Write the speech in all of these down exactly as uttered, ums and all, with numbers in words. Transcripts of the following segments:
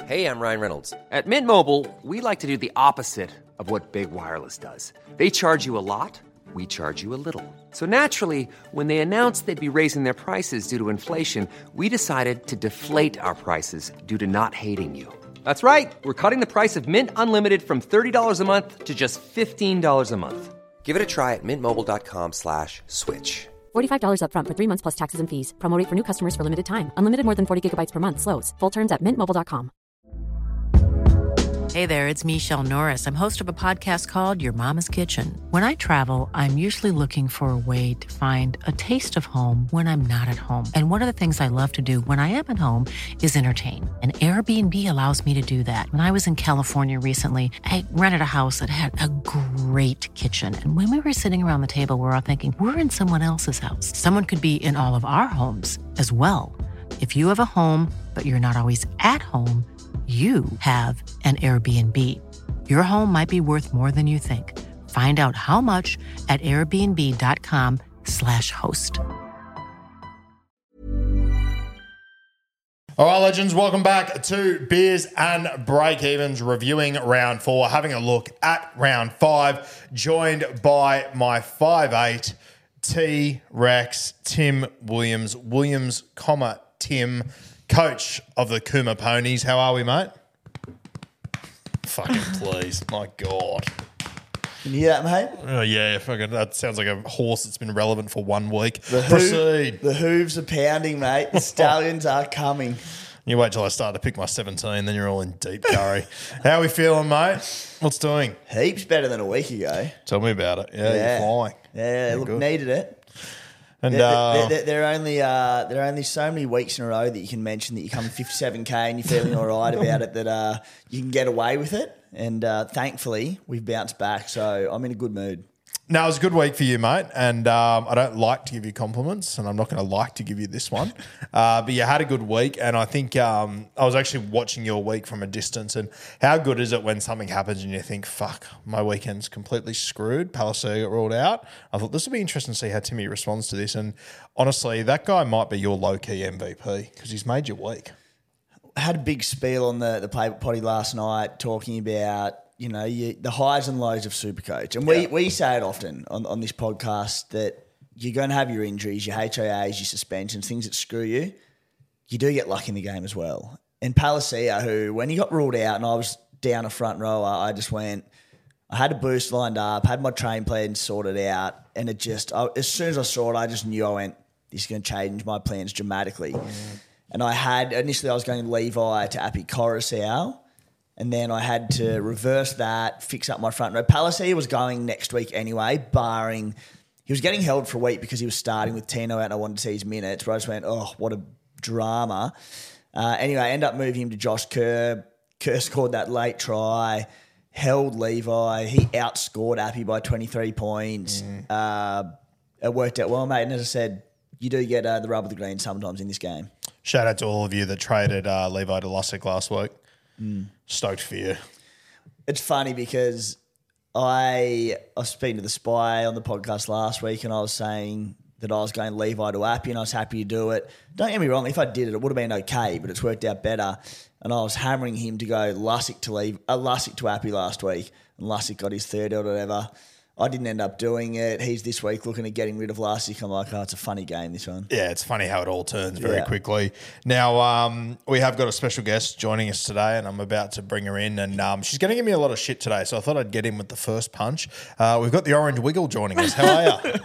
Hey, I'm Ryan Reynolds. At Mint Mobile, we like to do the opposite of what Big Wireless does. They charge you a lot, we charge you a little. So naturally, when they announced they'd be raising their prices due to inflation, we decided to deflate our prices due to not hating you. That's right. We're cutting the price of Mint Unlimited from thirty dollars a month to just fifteen dollars a month. Give it a try at mintmobile.com slash switch. forty-five dollars up front for three months plus taxes and fees. Promo rate for new customers for limited time. Unlimited more than forty gigabytes per month. Slows full terms at mint mobile dot com. Hey there, it's Michelle Norris. I'm host of a podcast called Your Mama's Kitchen. When I travel, I'm usually looking for a way to find a taste of home when I'm not at home. And one of the things I love to do when I am at home is entertain. And Airbnb allows me to do that. When I was in California recently, I rented a house that had a great kitchen. And when we were sitting around the table, we were all thinking, we're in someone else's house. Someone could be in all of our homes as well. If you have a home, but you're not always at home, you have an Airbnb. Your home might be worth more than you think. Find out how much at airbnb.com slash host. All right, legends, welcome back to Beers and Break-Evens, reviewing round four, having a look at round five, joined by my five eight T-Rex, Tim Williams. Williams, comma, Tim, coach of the Cooma Ponies. How are we, mate? Fucking please. My God. Can you hear that, mate? Oh, yeah. Fucking, that sounds like a horse that's been relevant for one week. The hoo- Proceed. The hooves are pounding, mate. The stallions are coming. You wait till I start to pick my seventeen, then you're all in deep curry. How are we feeling, mate? What's doing? Heaps better than a week ago. Tell me about it. Yeah, Yeah. you're flying. Yeah, You're look, good. needed it. And There, uh, there, there, there are only uh, there are only so many weeks in a row that you can mention that you're coming fifty-seven K and you're feeling all right about it, that uh, you can get away with it. And uh, thankfully, we've bounced back, so I'm in a good mood. no, it was a good week for you, mate. And um, I don't like to give you compliments, and I'm not going to like to give you this one. Uh, but you had a good week, and I think um, I was actually watching your week from a distance. And how good is it when something happens and you think, fuck, my weekend's completely screwed. Palisade got ruled out. I thought this would be interesting to see how Timmy responds to this. And honestly, that guy might be your low-key M V P because he's made your week. I had a big spiel on the, the paper potty last night talking about, you know, you, the highs and lows of Supercoach. And we, Yeah. we say it often on, on this podcast that you're going to have your injuries, your H I As, your suspensions, things that screw you. You do get lucky in the game as well. And Palacia, who, when he got ruled out and I was down a front rower, I just went, I had a boost lined up, had my train plan sorted out, and it just, I, as soon as I saw it, I just knew I went, this is going to change my plans dramatically. Mm. And I had, initially I was going Levi to Appy Coruscant, and then I had to reverse that, fix up my front row. Palacia was going next week anyway, barring, he was getting held for a week because he was starting with Tino out and I wanted to see his minutes, but I just went, oh, what a drama. Uh, anyway, I ended up moving him to Josh Kerr. Kerr scored that late try, held Levi. He outscored Appy by twenty-three points. Mm. Uh, it worked out well, mate. And as I said, you do get uh, the rub of the green sometimes in this game. Shout out to all of you that traded uh, Levi to Lussick last week. Mm. Stoked for you. It's funny because I, I was speaking to the Spy on the podcast last week and I was saying that I was going Levi to Appy and I was happy to do it. Don't get me wrong, if I did it, it would have been okay, but it's worked out better. And I was hammering him to go Lussick to leave, uh, Lussick to Appy last week, and Lussick got his third or whatever. I didn't end up doing it. He's this week looking at getting rid of Lussick. I'm like, oh, it's a funny game, this one. Yeah, it's funny how it all turns very Yeah. quickly. Now, um, we have got a special guest joining us today, and I'm about to bring her in, and um, she's going to give me a lot of shit today, so I thought I'd get in with the first punch. Uh, we've got the Orange Wiggle joining us. How are you?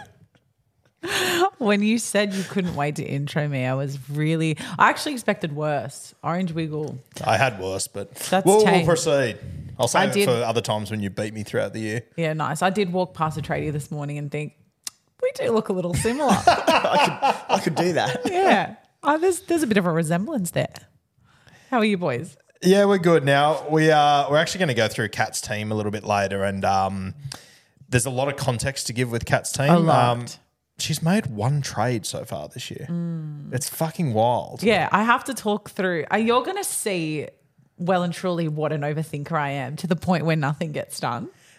When you said you couldn't wait to intro me, I was really... I actually expected worse. Orange Wiggle. I had worse, but That's we'll, we'll tame. proceed. I'll I save it did- for other times when you beat me throughout the year. Yeah, nice. I did walk past a tradie this morning and think, we do look a little similar. I could I could do that. Yeah. Oh, there's, there's a bit of a resemblance there. How are you boys? Yeah, we're good now. We are, we're actually going to go through Kat's team a little bit later, and um, there's a lot of context to give with Kat's team. A lot. Um, she's made one trade so far this year. Mm. It's fucking wild. Yeah, I have to talk through. Uh, you're going to see well and truly what an overthinker I am, to the point where nothing gets done.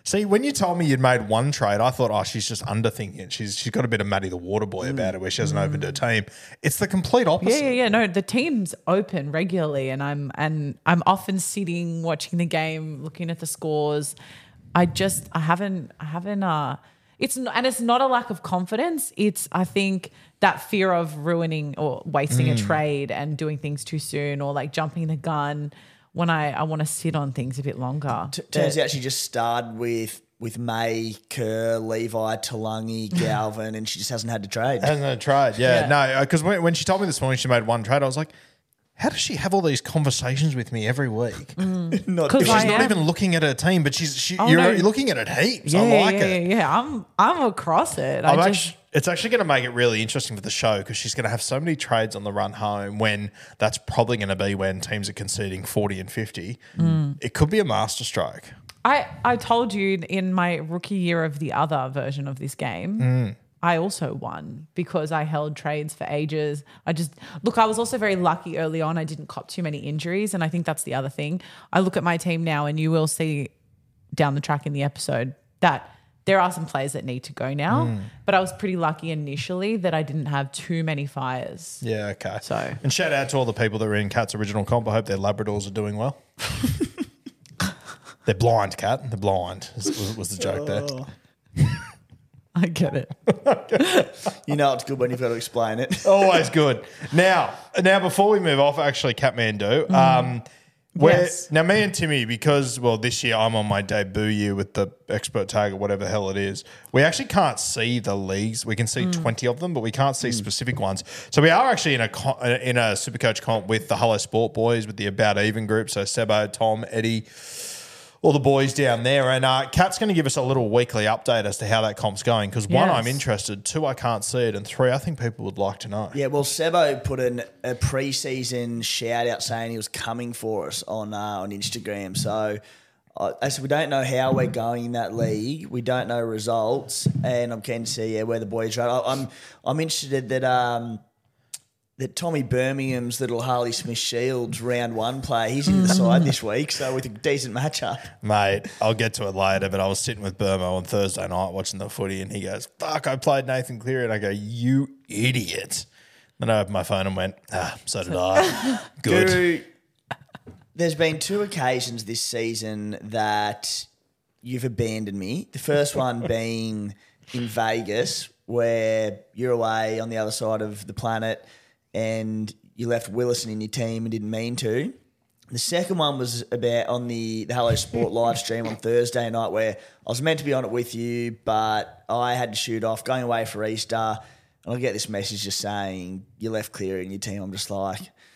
See, when you told me you'd made one trade, I thought, oh, she's just underthinking it. She's she's got a bit of Matty the Waterboy about it where she hasn't opened her team. It's the complete opposite. Yeah, yeah, yeah. No, the team's open regularly, and I'm and I'm often sitting watching the game, looking at the scores. I just I haven't I haven't uh it's not, and it's not a lack of confidence. It's I think that fear of ruining or wasting Mm. a trade and doing things too soon or like jumping the gun when I, I want to sit on things a bit longer. T- turns out she just started with with May, Kerr, Levi, Talangi, Galvin, and she just hasn't had to trade. Hasn't had a trade, yeah. Yeah. No, because when, when she told me this morning she made one trade, I was like, how does she have all these conversations with me every week? Not 'Cause She's I not am- even looking at her team, but she's she, Oh, you're, no. you're looking at it heaps. Yeah, I like yeah, it. yeah, yeah. I'm I'm across it. I'm I actually, just, it's actually going to make it really interesting for the show because she's going to have so many trades on the run home when that's probably going to be when teams are conceding forty and fifty. Mm. It could be a masterstroke. I, I told you in my rookie year of the other version of this game, Mm. I also won because I held trades for ages. I just, look, I was also very lucky early on. I didn't cop too many injuries. And I think that's the other thing. I look at my team now and you will see down the track in the episode that there are some players that need to go now. Mm. But I was pretty lucky initially that I didn't have too many fires. Yeah, okay. So- and shout out to all the people that are in Cat's original comp. I hope their Labradors are doing well. They're blind, Cat. They're blind. Was, was, was the joke there? I get it. You know it's good when you've got to explain it. Always good. Now, now before we move off, actually, Kathmandu, um, where Yes. now me and Timmy, because well, this year I'm on my debut year with the expert tag or whatever the hell it is. We actually can't see the leagues. We can see twenty of them, but we can't see specific ones. So we are actually in a co- in a Supercoach comp with the Hello Sport boys, with the About Even group. So Sebo, Tom, Eddie, all the boys down there. And uh, Kat's going to give us a little weekly update as to how that comp's going because one, Yes. I'm interested. Two, I can't see it. And three, I think people would like to know. Yeah, well, Sebo put in a pre-season shout out saying he was coming for us on uh, on Instagram. So, uh, as we don't know how we're going in that league, we don't know results, and I'm keen to see yeah, where the boys are. I- I'm I'm interested that um that Tommy Birmingham's little Harley Smith Shields round one play. He's in the side this week, so with a decent matchup. Mate, I'll get to it later, but I was sitting with Burmo on Thursday night watching the footy and he goes, fuck, I played Nathan Cleary. And I go, you idiot. Then I opened my phone and went, ah, so did I. Good. Guru, there's been two occasions this season that you've abandoned me. The first one being in Vegas, where you're away on the other side of the planet and you left Willison in your team and didn't mean to. The second one was about on the, the Hello Sport live stream on Thursday night where I was meant to be on it with you, but I had to shoot off, going away for Easter. And I get this message just saying, you left Cleary in your team. I'm just like,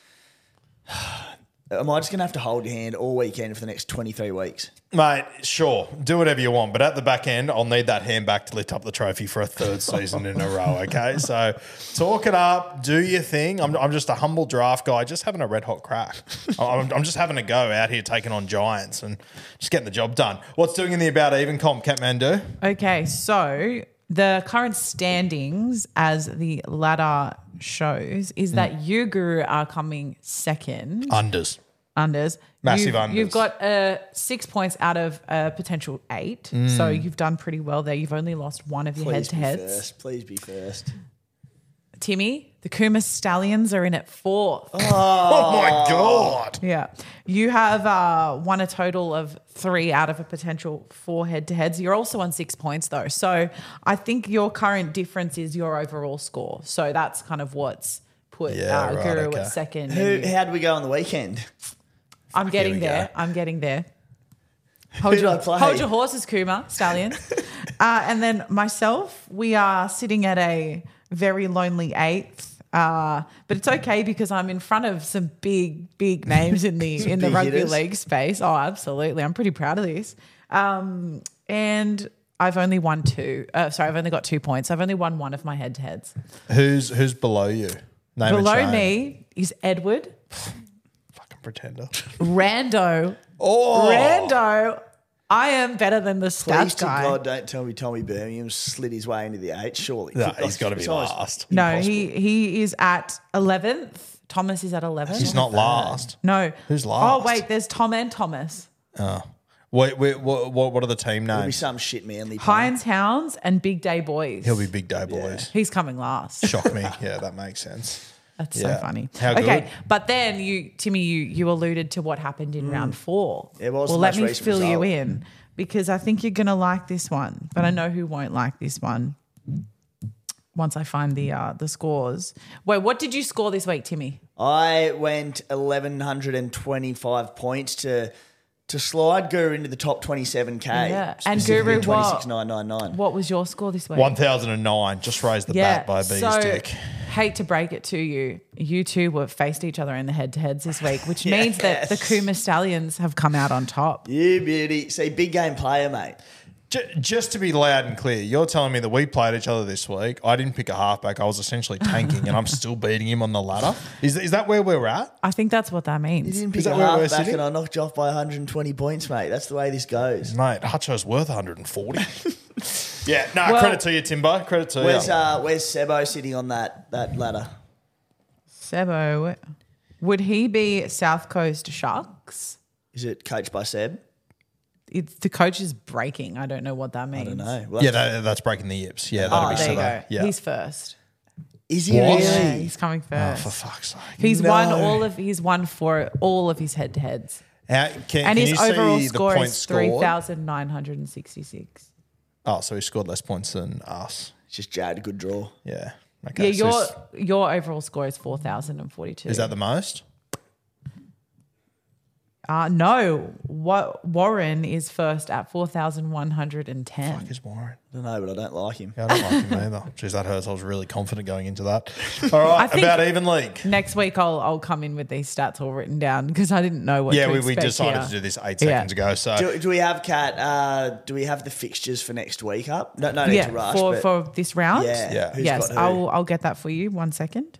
am I just going to have to hold your hand all weekend for the next twenty-three weeks? Mate, sure, do whatever you want. But at the back end, I'll need that hand back to lift up the trophy for a third season in a row, okay? So talk it up, do your thing. I'm, I'm just a humble draft guy, just having a red hot crack. I'm, I'm just having a go out here taking on giants and just getting the job done. What's doing in the About Even comp, Kathmandu? Okay, so the current standings as the ladder shows is that you, Guru, are coming second. Unders. Unders. Massive you've, unders. You've got uh, six points out of a potential eight. So you've done pretty well there. You've only lost one of your Please be head-to-heads. first. Please be first. Timmy, the Kuma Stallions are in at fourth. Oh, my God. Yeah. You have uh, won a total of three out of a potential four head-to-heads. You're also on six points, though. So I think your current difference is your overall score. So that's kind of what's put Yeah, uh, right, Guru okay. at second. Who? and you- How did we go on the weekend? I'm getting we go. there. I'm getting there. Hold Who your, did I play? hold your horses, Kuma, Stallions. uh, and then myself, we are sitting at a very lonely eighth. Uh, but it's okay because I'm in front of some big, big names in the in the big rugby hitters. league space. Oh, absolutely. I'm pretty proud of this. Um, and I've only won two. Uh, sorry, I've only got two points. I've only won one of my head-to-heads. Who's who's below you? Name and Below shame. me is Edward, Fucking pretender. Rando. Oh. Rando. I am better than the Please stats to guy. God, don't tell me Tommy Birmingham slid his way into the eight. Surely, No, he's got to be It's almost last. No, impossible. he he is at eleventh. Thomas is at eleventh. He's not last. No. Who's last? Oh, wait, there's Tom and Thomas. Well, Wait, wait, what, what, what are the team It'll be names? some shit Manly. Hines Hounds and Big Day Boys. He'll be Big Day Boys. He's coming last. Shock me. Yeah, that makes sense. That's Yeah. so funny. How okay, good? but then you, Timmy, you you alluded to what happened in round four. Yeah, what was well, the let most me recent fill you result? in because I think you're gonna like this one, but I know who won't like this one. Once I find the uh, the scores. Wait, what did you score this week, Timmy? I went eleven twenty-five points to to slide Guru into the top twenty-seven K. Yeah. And specifically Guru, what- twenty-six nine ninety-nine. What was your score this week? one thousand nine. Just raised the bat by a bee's so, dick. Hate to break it to you, you two were faced each other in the head-to-heads this week, which means that the Yes. Kuma Stallions have come out on top. You beauty. See, big game player, mate. J- Just to be loud and clear, you're telling me that we played each other this week. I didn't pick a halfback. I was essentially tanking, and I'm still beating him on the ladder. Is is that where we're at? I think that's what that You means. didn't Is pick that a where we're halfback sitting? and I knocked you off by one hundred twenty points, mate. That's the way this goes. Mate, Hutcho's worth one hundred forty. yeah, no, Well- credit to you, Timbo. Credit to Where's you. uh, where's Sebo sitting on that that ladder? Sebo, would he be South Coast Sharks? Is it coached by Seb? It's the coach is breaking. I don't know what that means. I don't know. Well, Yeah, that, that's breaking the yips. Yeah, that'll Oh, be there you Sebo. go. Yeah. He's first. is he What? Yeah, really? he's coming Oh, first. for fuck's sake. he's No. won all of he's won for all of his head-to-heads. How, can, And can his you overall see the score points is three scored? thousand nine hundred sixty-six. Oh, so he scored less points than us. It's just Jad, a good draw. Yeah. Okay. Yeah, so your he's- your overall score is four thousand forty-two. is that the most? Uh, no, what Warren is first at four thousand one hundred ten. Fuck is Warren. I don't know, but I don't like him. Yeah, I don't like him either. Jeez, that hurts. I was really confident going into that. All right, I think- about even league. Next week I'll I'll come in with these stats all written down because I didn't know what. Yeah, to we, we expect decided here. to do this eight Yeah. seconds ago. So Do, do we have Kat? Uh, do we have the fixtures for next week up? No, no need Yeah, to rush. for but for this round. yeah, Yeah. who's Yes, got who? I'll I'll get that for you. One second.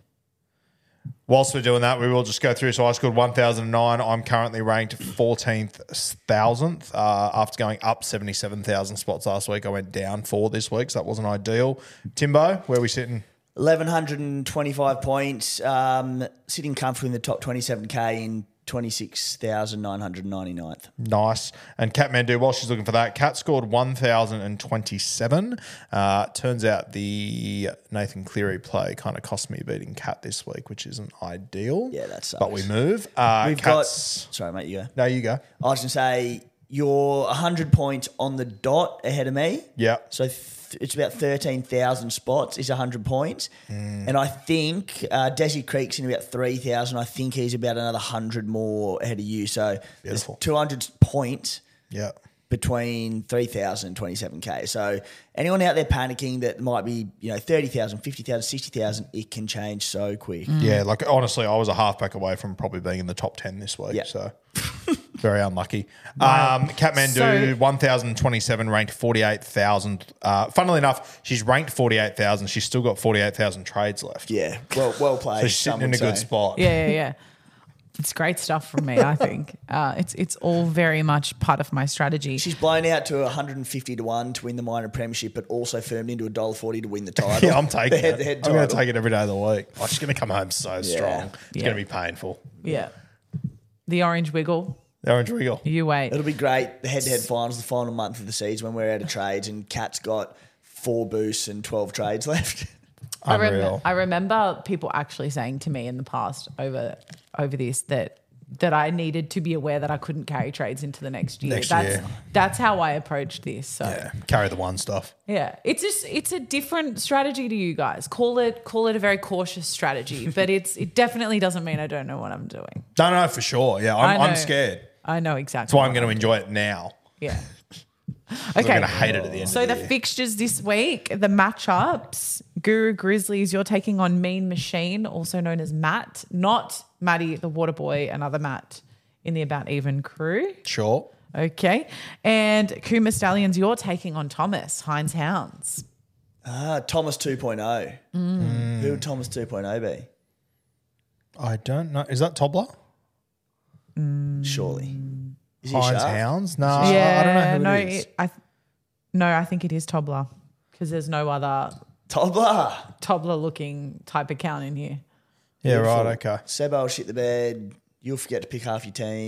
whilst we're doing that, we will just go through. So I scored one thousand nine. I'm currently ranked fourteenth thousandth uh, after going up seventy-seven thousand spots last week. I went down four this week, so that wasn't ideal. Timbo, where are we sitting? eleven twenty-five points, um, sitting comfortably in the top twenty-seven K in twenty-six thousand nine hundred ninety-ninth. Nice. And Kat Mandu, while she's looking for that, Kat scored one thousand twenty-seven. Uh, turns out the Nathan Cleary play kind of cost me beating Kat this week, which isn't ideal. Yeah, that sucks. But we move. Uh, We've Kat's, got. Sorry, mate, you go. No, you go. I was going to say you're one hundred points on the dot ahead of me. Yeah. So th- it's about thirteen thousand spots is one hundred points. Mm. And I think uh, Desi Creek's in about three thousand. I think he's about another one hundred more ahead of you. So there's Beautiful. two hundred points Yeah. between three thousand and twenty-seven K. So anyone out there panicking that might be, you know, thirty thousand, fifty thousand, sixty thousand, it can change so quick. Yeah, like honestly, I was a halfback away from probably being in the top ten this week. Yeah. So very unlucky. Um, Katmandu, So- one thousand twenty-seven, ranked forty-eight thousand. Uh, funnily enough, she's ranked forty-eight thousand. She's still got forty-eight thousand trades left. Yeah, well well played. So she's sitting some in a would good say. spot. Yeah, yeah, yeah. It's great stuff from me. I think uh, it's it's all very much part of my strategy. She's blown out to one hundred fifty to one to win the minor premiership, but also firmed into one dollar forty to win the title. Yeah, I'm taking the head, it. The head I'm title. going to take it every day of the week. Oh, she's going to come home so strong. It's Yeah. going to be painful. Yeah, the orange wiggle. The orange wiggle. You wait. It'll be great. The head-to-head finals, the final month of the season when we're out of trades and Kat's got four boosts and twelve trades left. I, rem- Unreal. I remember people actually saying to me in the past over over this that that I needed to be aware that I couldn't carry trades into the next year. Next that's year. that's how I approached this. So Yeah, carry the one stuff. yeah, it's just it's a different strategy to you guys. Call it call it a very cautious strategy, but it's it definitely doesn't mean I don't know what I'm doing. No, no, for sure. Yeah, I'm, I I'm know. scared. I know exactly. That's why I'm what going to enjoy it now. Yeah. I'm Okay. going to hate it at the end So of the the year. fixtures this week, the matchups, Guru Grizzlies, you're taking on Mean Machine, also known as Matt, not Matty the Water Boy, another Matt in the About Even crew. Sure. Okay. And Kuma Stallions, you're taking on Thomas, Hines Hounds. Ah, Thomas two point oh. Mm. Who would Thomas two point oh be? I don't know. Is that Tobler? Surely. Is he a Hines shark? Hounds? No, yeah, I don't know who no, it is. it- I, no, I think it is Tobler because there's no other Tobler. Tobler looking type account in here. yeah, Beautiful. right, okay. Sebo will shit the bed. You'll forget to pick half your team.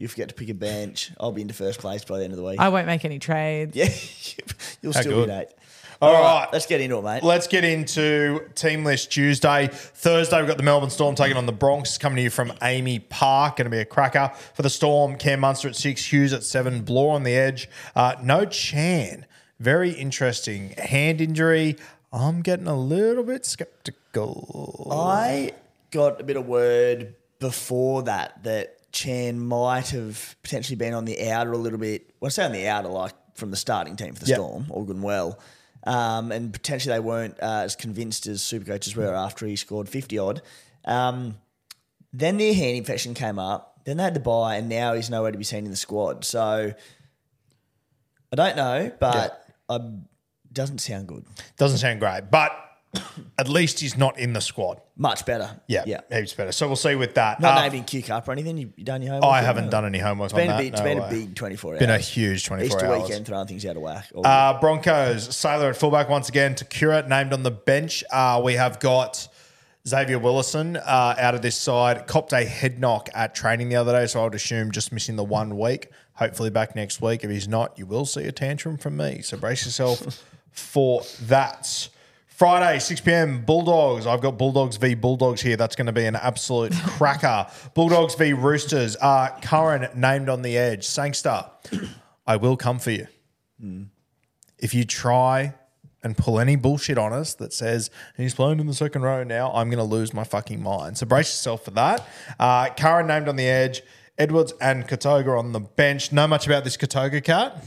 You forget to pick a bench. I'll be into first place by the end of the week. I won't make any trades. Yeah, you'll How still good. be eight. All All right. right, let's get into it, mate. Let's get into Team List Tuesday. Thursday, we've got the Melbourne Storm taking on the Bronx. Coming to you from Amy Park. Going to be a cracker. For the Storm, Cam Munster at six, Hughes at seven, Bloor on the edge. Uh, no Chan. Very interesting. Hand injury. I'm getting a little bit skeptical. I got a bit of word before that that Chan might have potentially been on the outer a little bit. Well, I say on the outer, like from the starting team for the Yep. Storm, all good and well. Um, and potentially they weren't uh, as convinced as Supercoaches were after he scored fifty-odd. Um, then the hand infection came up. Then they had to buy, and now he's nowhere to be seen in the squad. So I don't know, but I, doesn't sound good. Doesn't sound great, but at least he's not in the squad. Much better. Yeah, Yeah. heaps better. So we'll see with that. Not Uh, naming Q Cup or anything. You, you done your homework? I yet? haven't No. done any homework It's been, on a that. big, it's No been way. a big twenty-four hours. Been a huge twenty-four Easter hours. weekend throwing things out of whack. All Uh, Broncos, Sailor at fullback once again. Takura named on the bench. Uh, we have got Xavier Willison uh, out of this side. Copped a head knock at training the other day, so I would assume just missing the one week. Hopefully back next week. If he's not, you will see a tantrum from me. So brace yourself for that. Friday, six p.m, Bulldogs. I've got Bulldogs v Bulldogs here. That's going to be an absolute cracker. Bulldogs v Roosters. Uh, Curran named on the edge. Sangster, I will come for you. Mm. If you try and pull any bullshit on us that says he's playing in the second row now, I'm going to lose my fucking mind. So brace yourself for that. Uh, Curran named on the edge. Edwards and Katoga on the bench. Know much about this Katoga cat?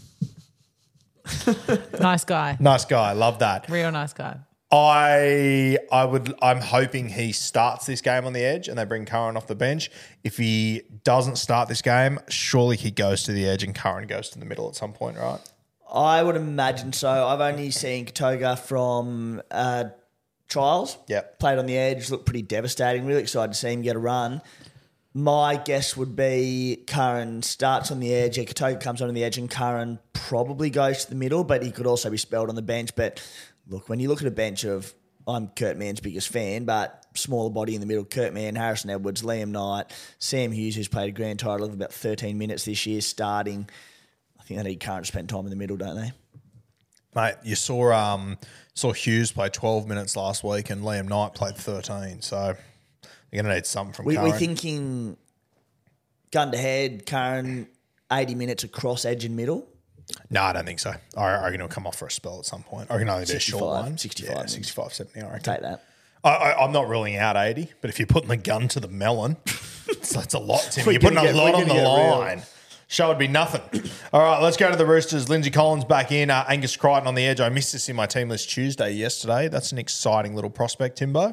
Nice guy. Nice guy. Love that. Real nice guy. I I would I'm hoping he starts this game on the edge and they bring Curran off the bench. If he doesn't start this game, surely he goes to the edge and Curran goes to the middle at some point, right? I would imagine so. I've only seen Katoga from uh, trials. Yep. Played on the edge, looked pretty devastating. Really excited to see him get a run. My guess would be Curran starts on the edge. Yeah, Katoga comes on the edge and Curran probably goes to the middle, but he could also be spelled on the bench. But look, when you look at a bench of, I'm Kurt Mann's biggest fan, but smaller body in the middle, Kurt Mann, Harrison Edwards, Liam Knight, Sam Hughes, who's played a grand title of about thirteen minutes this year starting. I think they need Curran to spend time in the middle, don't they? Mate, you saw um saw Hughes play twelve minutes last week and Liam Knight played thirteen. So you're going to need something from We, Curran. we're thinking gun to head, Curran, eighty minutes across edge and middle. No, I don't think so. I I reckon he'll come off for a spell at some point. I can only be a short sixty-five, one. sixty-five Yeah, minutes. sixty-five, seventy, I reckon. Take that. I, I, I'm not ruling out eighty, but if you're putting the gun to the melon, it's, that's a lot, Tim. We're You're putting gonna a get- lot we're on the gonna get real. line. Show would be nothing. All right, let's go to the Roosters. Lindsay Collins back in. Uh, Angus Crichton on the edge. I missed this in my team list Tuesday yesterday. That's an exciting little prospect, Timbo.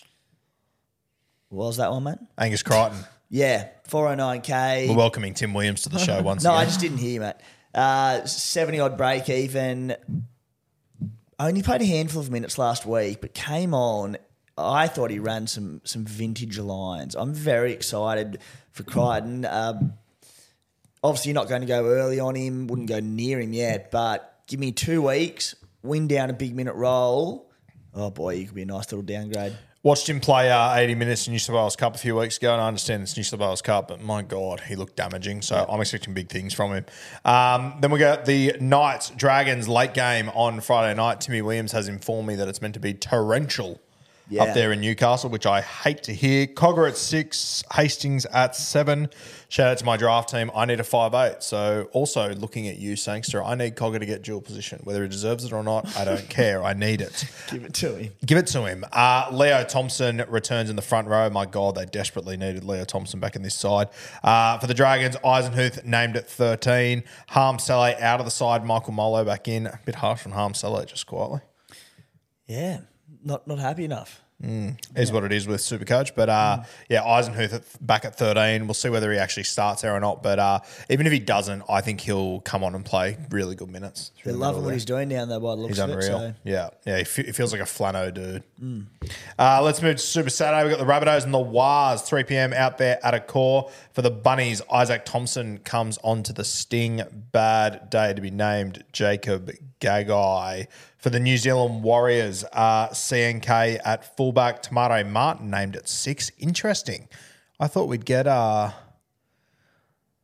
What was that one, mate? Angus Crichton. Yeah, four oh nine K. We're welcoming Tim Williams to the show once No, again. I just didn't hear you, mate. Uh, seventy odd break even. Only played a handful of minutes last week, but came on. I thought he ran some some vintage lines. I'm very excited for Crichton. Um, obviously, you're not going to go early on him. Wouldn't go near him yet, but give me two weeks, win down a big minute roll. Oh boy, he could be a nice little downgrade. Watched him play uh, eighty minutes in New South Wales Cup a few weeks ago, and I understand it's New South Wales Cup, but my God, he looked damaging. So I'm expecting big things from him. Um, then we got the Knights Dragons late game on Friday night. Timmy Williams has informed me that it's meant to be torrential Yeah. up there in Newcastle, which I hate to hear. Cogger at six, Hastings at seven. Shout out to my draft team. I need a five eight. So also looking at you, Sangster, I need Cogger to get dual position. Whether he deserves it or not, I don't care. I need it. Give it to him. Give it to him. Uh, Leo Thompson returns in the front row. My God, they desperately needed Leo Thompson back in this side. Uh, for the Dragons, Eisenhuth named at thirteen. Harm Saleh out of the side. Michael Molo back in. A bit harsh on Harm Saleh, just quietly. Yeah, not not happy enough. Is what it is with Supercoach. But uh, yeah, Eisenhuth at, back at thirteen. We'll see whether he actually starts there or not. But uh, even if he doesn't, I think he'll come on and play really good minutes. through They're the loving middle what there. he's doing down there by the looks He's of unreal. it. So. Yeah, yeah. He, fe- he feels like a flano dude. Uh, let's move to Super Saturday. We've got the Rabbitohs and the Wars, three p.m. out there at a core. For the Bunnies, Isaac Thompson comes onto the Sting. Bad day to be named Jacob Gagai. For the New Zealand Warriors, uh, C N K at fullback. Tomato Martin named at six. Interesting. I thought we'd get... Uh,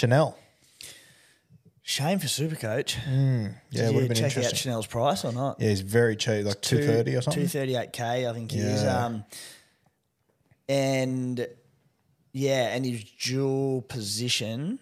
Chanel. Shame for Supercoach. Mm, yeah, Did it would you have been check out interesting. Chanel's price or not? Yeah, he's very cheap, like two thirty or something. two thirty-eight K, I think he is. Yeah. Um, and yeah, and his dual position.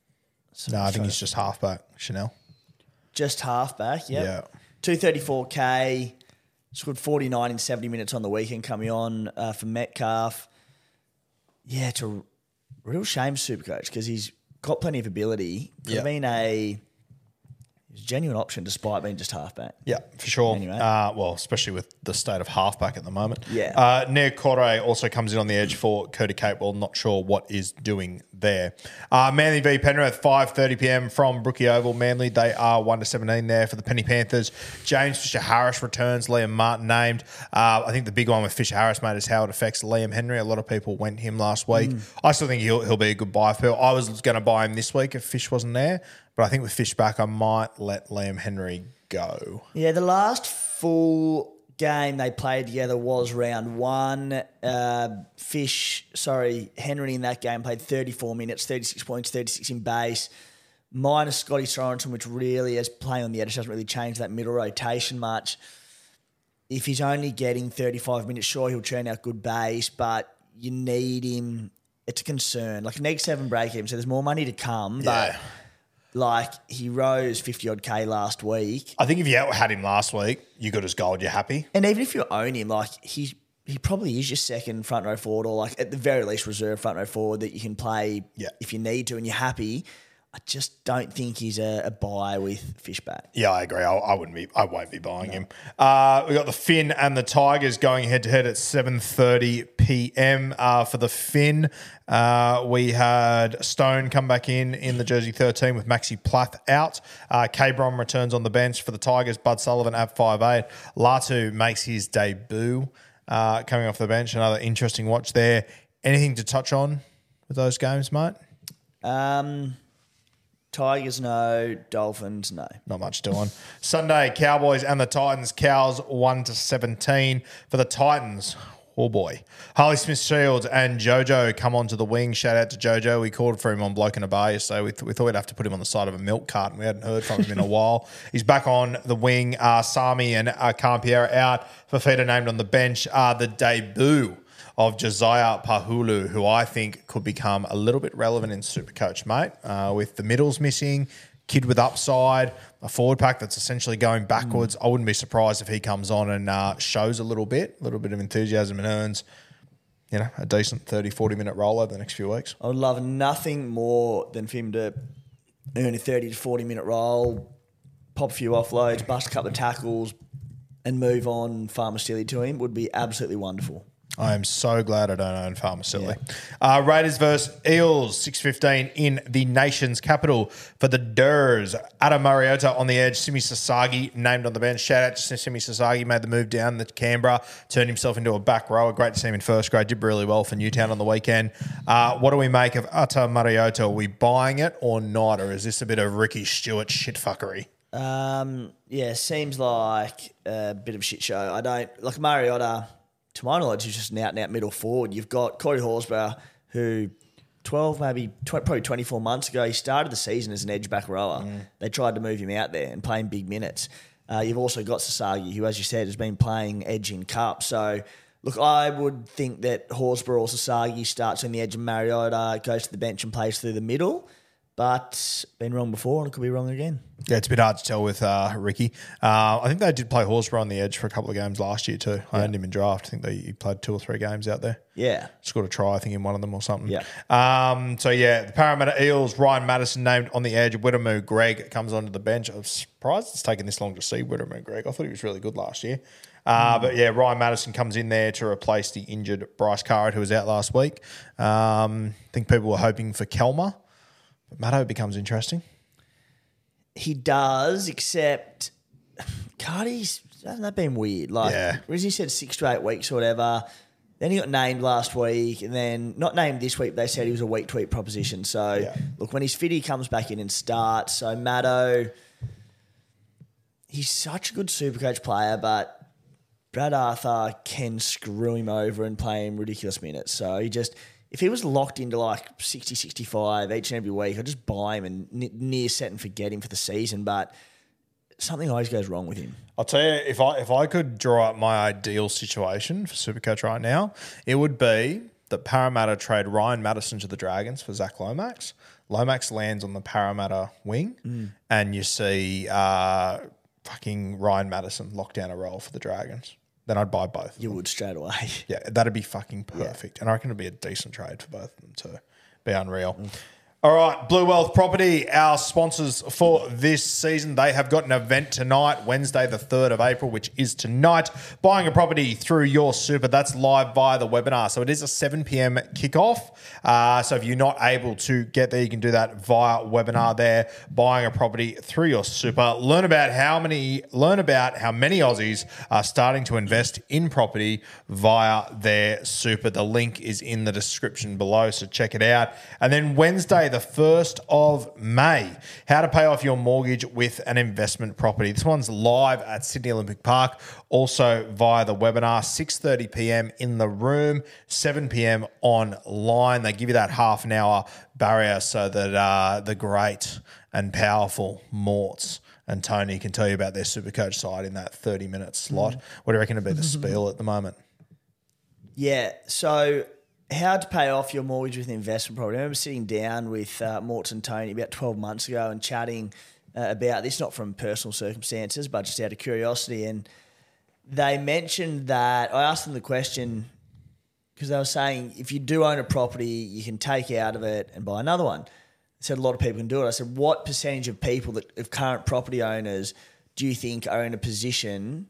So No, I'm I think trying he's to- just halfback, Chanel. just halfback. Yep. Yeah. two thirty-four K. Scored forty-nine in seventy minutes on the weekend coming on uh, for Metcalf. Yeah, it's a real shame, Supercoach, because he's got plenty of ability. Could have Yeah. been a, he's a genuine option despite being just halfback. Yeah, for sure. Anyway. Uh, well, especially with the state of halfback at the moment. Yeah. Uh, Nair Corre also comes in on the edge for Cody Capewell. Not sure what is doing there. Uh, Manly v Penrith, five thirty p.m. from Brookie Oval. Manly, they are one to seventeen there for the Penny Panthers. James Fisher-Harris returns. Liam Martin named. Uh, I think the big one with Fisher-Harris, mate, is how it affects Liam Henry. A lot of people went him last week. Mm. I still think he'll, he'll be a good buy for people. I was going to buy him this week if Fish wasn't there. But I think with Fish back, I might let Liam Henry go. Yeah, the last full game they played together was round one. Uh, Fish, sorry, Henry in that game played thirty-four minutes, thirty-six points, thirty-six in base, minus Scotty Sorensen, which really, as playing on the edge, doesn't really change that middle rotation much. If he's only getting thirty-five minutes, sure, he'll churn out good base, but you need him. It's a concern. Like, next seven break even, so there's more money to come, but... Yeah. Like, he rose fifty-odd K last week. I think if you had him last week, you got his gold, you're happy. And even if you own him, like, he he probably is your second front row forward, or, like, at the very least, reserve front row forward that you can play Yeah. if you need to and you're happy. I just don't think he's a, a buy with Fishback. Yeah, I agree. I, I wouldn't be. I won't be buying him. Uh, we got the Finn and the Tigers going head to head at seven thirty p.m. Uh, for the Finn. Uh, we had Stone come back in in the jersey thirteen with Maxi Plath out. Uh, K-Brom returns on the bench for the Tigers. Bud Sullivan at five eight. Latu makes his debut uh, coming off the bench. Another interesting watch there. Anything to touch on with those games, mate? Um, Tigers, no. Dolphins, no. Not much doing. Sunday, Cowboys and the Titans. Cows one to seventeen for the Titans. Oh boy. Harley Smith Shields and Jojo come onto the wing. Shout out to Jojo. We called for him on Bloke in a Bar yesterday. We, th- we thought we'd have to put him on the side of a milk carton. We hadn't heard from him in a while. He's back on the wing. Uh, Sami and uh, Campiera out. Fafita named on the bench. Uh, the debut of Josiah Pahulu, who I think could become a little bit relevant in Supercoach, mate, uh, with the middles missing, kid with upside, a forward pack that's essentially going backwards. Mm. I wouldn't be surprised if he comes on and uh, shows a little bit, a little bit of enthusiasm and earns, you know, a decent thirty, forty-minute role over the next few weeks. I would love nothing more than for him to earn a thirty to forty-minute role, pop a few offloads, bust a couple of tackles, and move on Farmer Steely to him. Would be absolutely wonderful. I am so glad I don't own Farmer Silly. Yeah. Uh, Raiders versus Eels, six fifteen in the nation's capital for the Durs. Adam Mariota on the edge. Simi Sasagi named on the bench. Shout out to Simi Sasagi. Made the move down to Canberra. Turned himself into a back rower. Great to see him in first grade. Did really well for Newtown on the weekend. Uh, what do we make of Ata Mariota? Are we buying it or not? Or is this a bit of Ricky Stewart shitfuckery? Um, yeah, seems like a bit of a shit show. I don't... Like Mariota... To my knowledge, he's just an out-and-out middle forward. You've got Corey Horsburgh, who twelve, maybe tw- probably twenty-four months ago, he started the season as an edge-back rower. Mm. They tried to move him out there and play him big minutes. Uh, you've also got Sasagi, who, as you said, has been playing edge in Cup. So, look, I would think that Horsburgh or Sasagi starts on the edge and Mariota goes to the bench and plays through the middle. But been wrong before and it could be wrong again. Yeah, it's a bit hard to tell with uh, Ricky. Uh, I think they did play Horsburgh on the edge for a couple of games last year too. I yeah. owned him in draft. I think they, he played two or three games out there. Yeah. Scored a try, I think, in one of them or something. Yeah. Um, so, yeah, the Parramatta Eels, Ryan Madison named on the edge. Widemu Greg comes onto the bench. I'm surprised it's taken this long to see Widemu Greg. I thought he was really good last year. Uh, mm. But, yeah, Ryan Madison comes in there to replace the injured Bryce Carrot, who was out last week. Um, I think people were hoping for Kelmer. But Maddo becomes interesting. He does, except Cardi's, hasn't that been weird? Like, yeah. Rizzy said six to eight weeks or whatever. Then he got named last week, and then not named this week. They said he was a week to week proposition. So, yeah. Look, when he's fit, he comes back in and starts. So, Maddo, he's such a good Supercoach player, but Brad Arthur can screw him over and play him ridiculous minutes. So, he just... if he was locked into like sixty, sixty-five each and every week, I'd just buy him and n- near set and forget him for the season. But something always goes wrong with him. I'll tell you, if I if I could draw up my ideal situation for Supercoach right now, it would be that Parramatta trade Ryan Madison to the Dragons for Zach Lomax. Lomax lands on the Parramatta wing, mm. and you see uh, fucking Ryan Madison lock down a role for the Dragons. Then I'd buy both. You would straight away. Yeah, that'd be fucking perfect. Yeah. And I reckon it'd be a decent trade for both of them too. Be unreal. Mm. All right, Blue Wealth Property, our sponsors for this season. They have got an event tonight, Wednesday the third of April, which is tonight. Buying a property through your super, that's live via the webinar. So it is a seven p.m. kickoff. Uh, so if you're not able to get there, you can do that via webinar there. Buying a property through your super. Learn about how many, learn about how many Aussies are starting to invest in property via their super. The link is in the description below, so check it out. And then Wednesday, the first of May, how to pay off your mortgage with an investment property. This one's live at Sydney Olympic Park, also via the webinar, six thirty p.m. in the room, seven p.m. online. They give you that half an hour barrier so that uh, the great and powerful Morts and Tony can tell you about their Supercoach side in that thirty minute slot. Mm. What do you reckon would be the spiel at the moment? Yeah, so how to pay off your mortgage with an investment property. I remember sitting down with uh, Morts and Tony about twelve months ago and chatting uh, about this, not from personal circumstances, but just out of curiosity. And they mentioned that, I asked them the question, because they were saying if you do own a property, you can take out of it and buy another one. They said a lot of people can do it. I said, what percentage of people, that of current property owners, do you think are in a position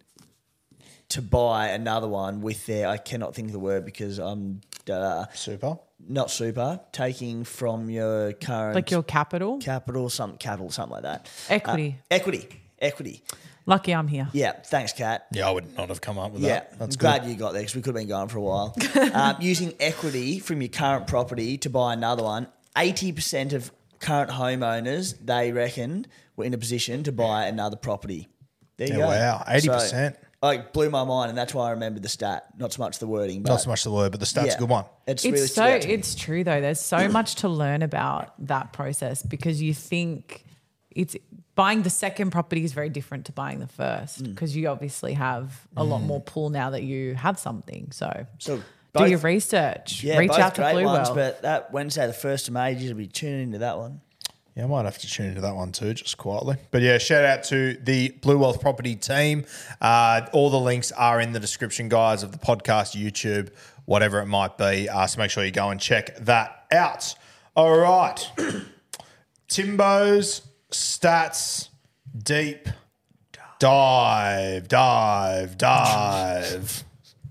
to buy another one with their, I cannot think of the word because I'm... Uh, super? Not super. Taking from your current... Like your capital? Capital, some capital, something like that. Equity. Uh, equity. Equity. Lucky I'm here. Yeah. Thanks, Kat. Yeah, I would not have come up with yeah, that. That's I'm good. glad you got there because we could have been going for a while. um, using equity from your current property to buy another one, eighty percent of current homeowners, they reckon, were in a position to buy another property. There you yeah, go. Wow, eighty percent. So, like, blew my mind, and that's why I remembered the stat. Not so much the wording. But Not so much the word, but the stat's yeah, a good one. It's, It's really so stood out to me. it's true though. There's so much to learn about that process because you think it's buying the second property is very different to buying the first because you obviously have a lot more pull now that you have something. So, So do both- your research. Yeah, Reach both out to great Blue ones, Well. but that Wednesday, the first of May, you'll be tuning into that one. Yeah, I might have to tune into that one too, just quietly. But yeah, shout out to the Blue Wealth Property team. Uh, all the links are in the description, guys, of the podcast, YouTube, whatever it might be. Uh, so make sure you go and check that out. All right. Timbo's stats deep dive, dive, dive.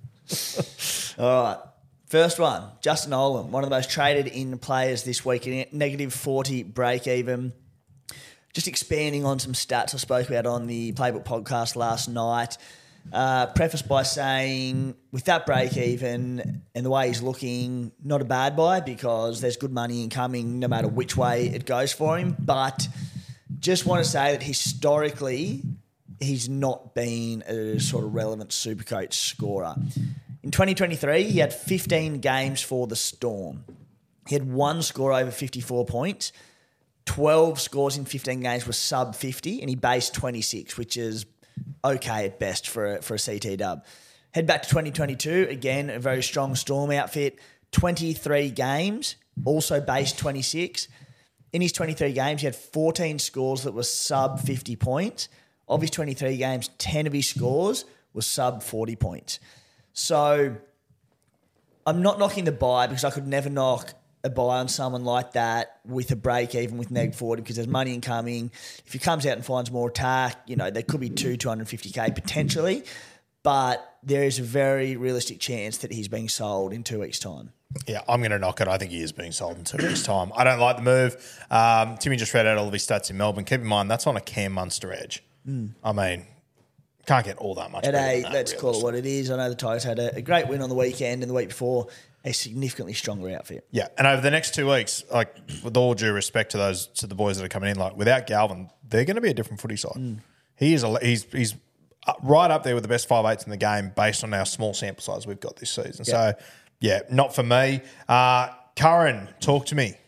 All right. First one, Justin Olam, one of the most traded in players this week, in negative forty break even. Just expanding on some stats I spoke about on the Playbook podcast last night. Uh, prefaced by saying, with that break even and the way he's looking, not a bad buy because there's good money incoming no matter which way it goes for him. But just want to say that historically, he's not been a sort of relevant Supercoach scorer. In twenty twenty-three, he had fifteen games for the Storm. He had one score over fifty-four points. twelve scores in fifteen games were sub fifty, and he based twenty-six, which is okay at best for a, for a C T dub. Head back to twenty twenty-two, again, a very strong Storm outfit. twenty-three games, also based twenty-six. In his twenty-three games, he had fourteen scores that were sub fifty points. Of his twenty-three games, ten of his scores were sub forty points. So I'm not knocking the buy because I could never knock a buy on someone like that with a break even with neg forty because there's money incoming. If he comes out and finds more attack, you know, there could be two, two hundred fifty K potentially, but there is a very realistic chance that he's being sold in two weeks' time. Yeah, I'm going to knock it. I think he is being sold in two weeks' time. I don't like the move. Um, Timmy just read out all of his stats in Melbourne. Keep in mind, that's on a Cam Munster edge. Mm. I mean, can't get all that much At better a, than that, let's really. call it what it is. I know the Tigers had a, a great win on the weekend and the week before, a significantly stronger outfit. Yeah, and over the next two weeks, like with all due respect to those to the boys that are coming in, like without Galvin, they're going to be a different footy side. Mm. He is a, he's he's right up there with the best five eights in the game based on our small sample size we've got this season. Yeah. So yeah, not for me. Uh, Curran, talk to me.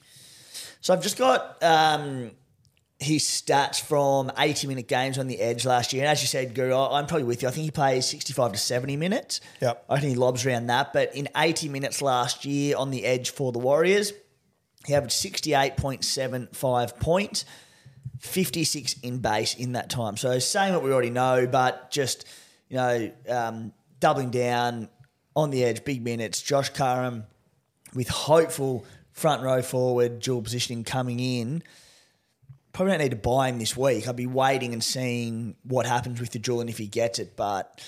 So I've just got um, his stats from eighty-minute games on the edge last year. And as you said, Guru, I'm probably with you. I think he plays sixty-five to seventy minutes. Yep. I think he lobs around that. But in eighty minutes last year on the edge for the Warriors, he averaged sixty-eight point seven five points, fifty-six in base in that time. So saying what we already know, but just, you know, um, doubling down on the edge, big minutes. Josh Curran with hopeful front row forward, dual positioning coming in. Probably don't need to buy him this week. I'll be waiting and seeing what happens with the dual and if he gets it. But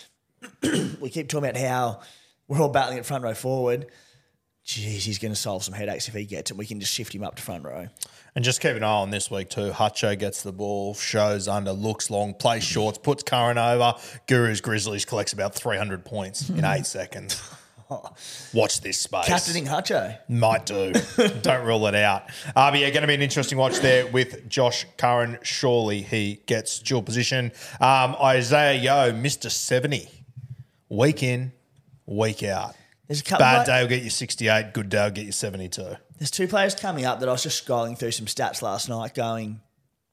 we keep talking about how we're all battling at front row forward. Jeez, he's going to solve some headaches if he gets it. We can just shift him up to front row. And just keep an eye on this week too. Hutcho gets the ball, shows under, looks long, plays shorts, puts Curran over. Guru's Grizzlies collects about three hundred points in eight seconds. Watch this space. Captaining Hutcho. Might do. Don't rule it out. Uh, but yeah, going to be an interesting watch there with Josh Curran. Surely he gets dual position. Um, Isaiah Yo, Mister seventy. Week in, week out. There's a couple Bad of, day will get you sixty-eight. Good day will get you seventy-two. There's two players coming up that I was just scrolling through some stats last night going,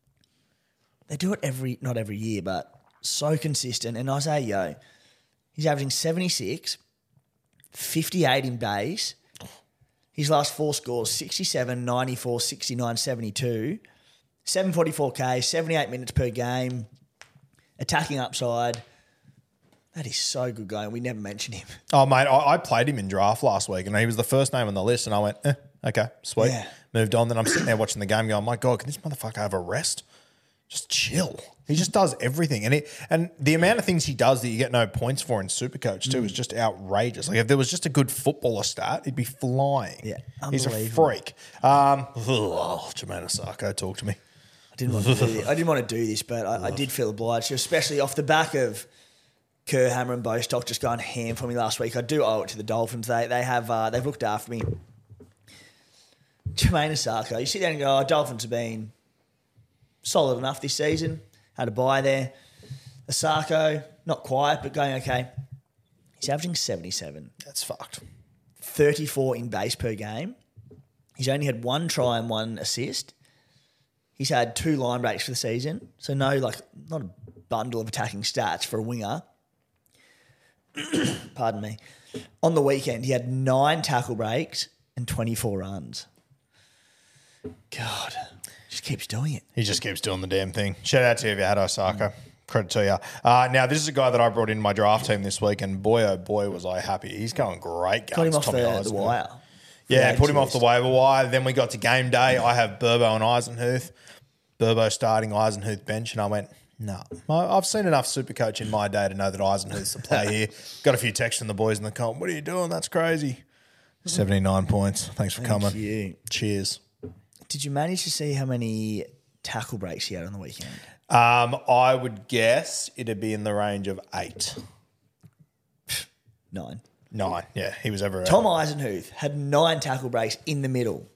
they do it every, not every year, but so consistent. And Isaiah Yo, he's averaging seventy-six, fifty-eight in base. His last four scores, sixty-seven, ninety-four, sixty-nine, seventy-two. seven forty-four K, seventy-eight minutes per game. Attacking upside. That is so good going. We never mentioned him. Oh, mate, I, I played him in draft last week and he was the first name on the list and I went, eh, okay, sweet. Yeah. Moved on. Then I'm sitting there watching the game going, my God, can this motherfucker have a rest? Just chill. He just does everything. And it, and the amount of things he does that you get no points for in Supercoach too mm. is just outrageous. Like if there was just a good footballer stat, he'd be flying. Yeah, he's a freak. Um, oh, Jermaine Osako, talk to me. I didn't want to do this, I didn't want to do this, but I, I did feel obliged, especially off the back of Kerr, Hammer and Bostock just going ham for me last week. I do owe it to the Dolphins. They they have uh, they've looked after me. Jermaine Osako, you sit there and go, oh, Dolphins have been solid enough this season. Had a bye there. Osako, not quiet, but going okay. He's averaging seventy-seven. That's fucked. thirty-four in base per game. He's only had one try and one assist. He's had two line breaks for the season. So no, like, not a bundle of attacking stats for a winger. Pardon me. On the weekend, he had nine tackle breaks and twenty-four runs. God, just keeps doing it. He just keeps doing the damn thing. Shout out to you if you had Osako. Credit to you. Uh, now, this is a guy that I brought in my draft team this week, and boy, oh boy, was I happy. He's going great. Got him off Tommy the, the wire. Yeah, The put him off ages. the waiver wire. Then we got to game day. I have Burbo and Eisenhuth. Burbo starting, Eisenhuth bench, and I went, no. I've seen enough Supercoach in my day to know that Eisenhuth's the play here. Got a few texts from the boys in the comp. What are you doing? That's crazy. seventy-nine points. Thanks for Thank coming. you. Cheers. Did you manage to see how many tackle breaks he had on the weekend? Um, I would guess it'd be in the range of eight. Nine. Nine. Yeah, he was everywhere. Tom Eisenhuth had nine tackle breaks in the middle.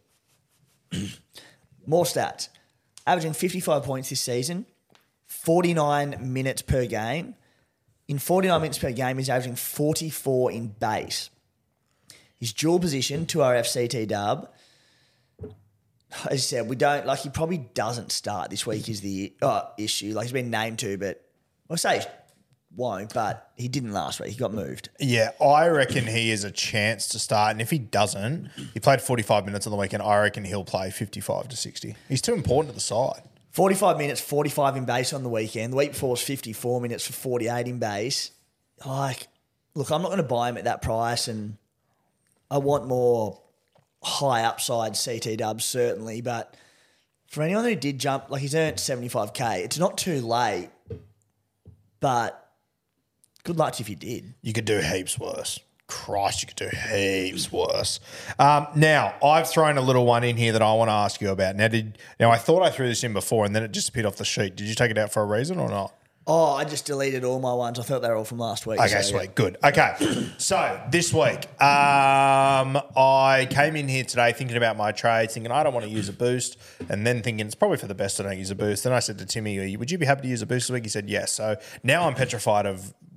More stats. Averaging fifty-five points this season, forty-nine minutes per game. In forty-nine minutes per game, he's averaging forty-four in base. His dual position, two R F C T dub. As I said, we don't, like, he probably doesn't start this week is the uh, issue. Like, he's been named to, but I'll say he won't, but he didn't last week. He got moved. Yeah, I reckon he is a chance to start. And if he doesn't, he played forty-five minutes on the weekend. I reckon he'll play fifty-five to sixty. He's too important to the side. forty-five minutes, forty-five in base on the weekend. The week before was fifty-four minutes for forty-eight in base. Like, look, I'm not going to buy him at that price, and I want more high upside C T dubs, certainly. But for anyone who did jump, like, he's earned seventy-five K. It's not too late, but good luck to you if you did. You could do heaps worse. Christ, you could do heaps worse. Um, now, I've thrown a little one in here that I want to ask you about. Now, did now I thought I threw this in before and then it just appeared off the sheet. Did you take it out for a reason or not? Oh, I just deleted all my ones. I thought they were all from last week. Okay, so, sweet. yeah. Good. Okay. So this week, um, I came in here today thinking about my trades, thinking I don't want to use a boost, and then thinking it's probably for the best I don't use a boost. Then I said to Timmy, would you be happy to use a boost this week? He said yes. So now I'm petrified of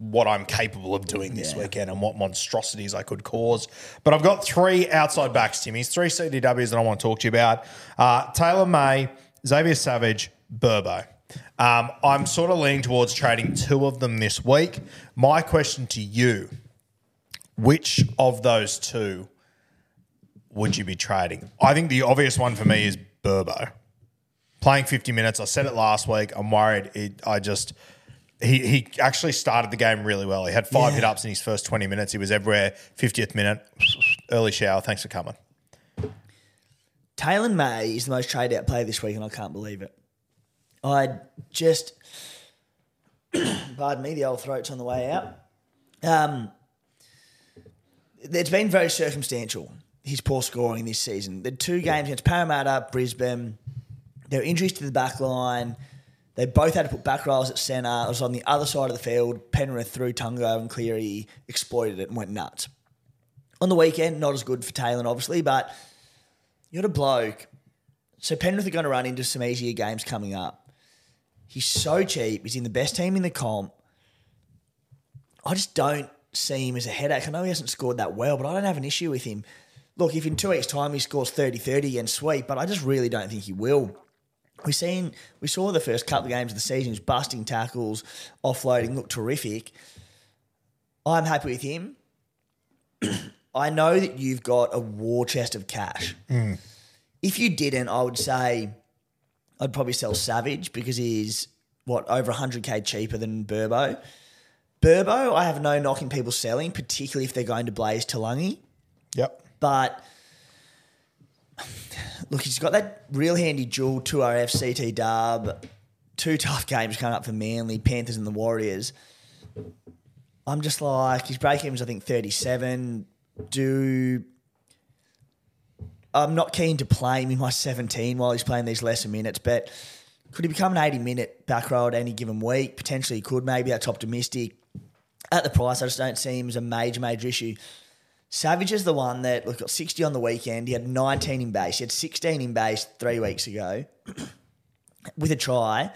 what I'm capable of doing this yeah. weekend and what monstrosities I could cause. But I've got three outside backs, Timmy's, three C D Ws that I want to talk to you about. Uh, Taylor May, Xavier Savage, Burbo. Um, I'm sort of leaning towards trading two of them this week. My question to you, which of those two would you be trading? I think the obvious one for me is Burbo. Playing fifty minutes, I said it last week, I'm worried. It, I just... He he actually started the game really well. He had five yeah. hit-ups in his first twenty minutes. He was everywhere. fiftieth minute, early shower. Thanks for coming. Taylor May is the most traded out player this week, and I can't believe it. I just... pardon me, the old throat's on the way out. Um, it's been very circumstantial, his poor scoring this season. The two games against Parramatta, Brisbane, there were injuries to the back line. They both had to put back rows at centre. It was on the other side of the field. Penrith threw Tungo and Cleary exploited it and went nuts. On the weekend, not as good for Taylor, obviously, but you're a bloke. So Penrith are going to run into some easier games coming up. He's so cheap. He's in the best team in the comp. I just don't see him as a headache. I know he hasn't scored that well, but I don't have an issue with him. Look, if in two weeks' time he scores thirty thirty against Sweet, but I just really don't think he will. We seen we saw the first couple of games of the season, he was busting tackles, offloading, looked terrific. I'm happy with him. I know that you've got a war chest of cash. Mm. If you didn't, I would say I'd probably sell Savage because he's, what, over one hundred K cheaper than Burbo. Burbo, I have no knock in people selling, particularly if they're going to Blaze Talangi. Yep. But... look, he's got that real handy dual two R F C T dub, two tough games coming up for Manly, Panthers and the Warriors. I'm just like, his break even is I think thirty-seven. Do I'm not keen to play him in my seventeen while he's playing these lesser minutes, but could he become an eighty minute back row at any given week? Potentially he could, maybe that's optimistic. At the price, I just don't see him as a major, major issue. Savage is the one that, look, got sixty on the weekend. He had nineteen in base. He had sixteen in base three weeks ago with a try.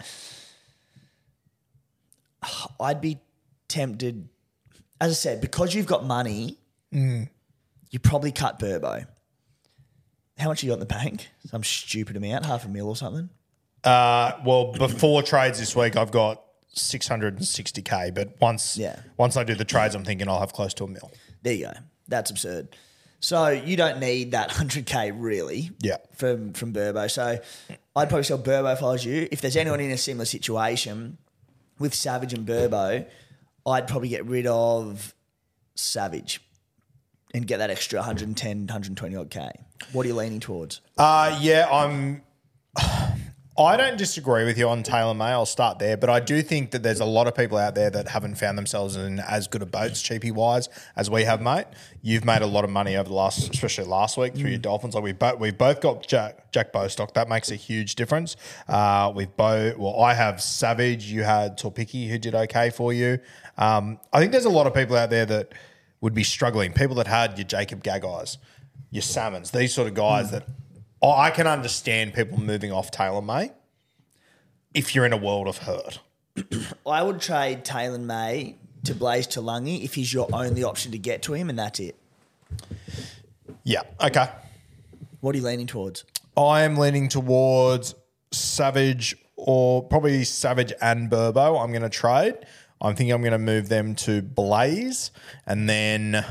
I'd be tempted, as I said, because you've got money, mm. you probably cut Burbo. How much you got in the bank? Some stupid amount, half a mil or something? Uh, well, before trades this week, I've got six hundred sixty K, but once, yeah. once I do the trades, I'm thinking I'll have close to a mil. There you go. That's absurd. So you don't need that one hundred K really yeah. from, from Burbo. So I'd probably sell Burbo if I was you. If there's anyone in a similar situation with Savage and Burbo, I'd probably get rid of Savage and get that extra one hundred ten, one hundred twenty odd K. What are you leaning towards? Uh, yeah, I'm... I don't disagree with you on Taylor May. I'll start there. But I do think that there's a lot of people out there that haven't found themselves in as good a boats, cheapy-wise, as we have, mate. You've made a lot of money over the last, especially last week, through mm. your Dolphins. Like we both, we've both got Jack, Jack Bostock. That makes a huge difference. Uh, we've both, well, I have Savage. You had Torpicki, who did okay for you. Um, I think there's a lot of people out there that would be struggling. People that had your Jacob Gaggais, your Salmons, these sort of guys mm. that I can understand people moving off Taylor May if you're in a world of hurt. I would trade Taylor May to Blaze Talangi if he's your only option to get to him, and that's it. Yeah, okay. What are you leaning towards? I am leaning towards Savage or probably Savage and Burbo. I'm going to trade. I'm thinking I'm going to move them to Blaze, and then...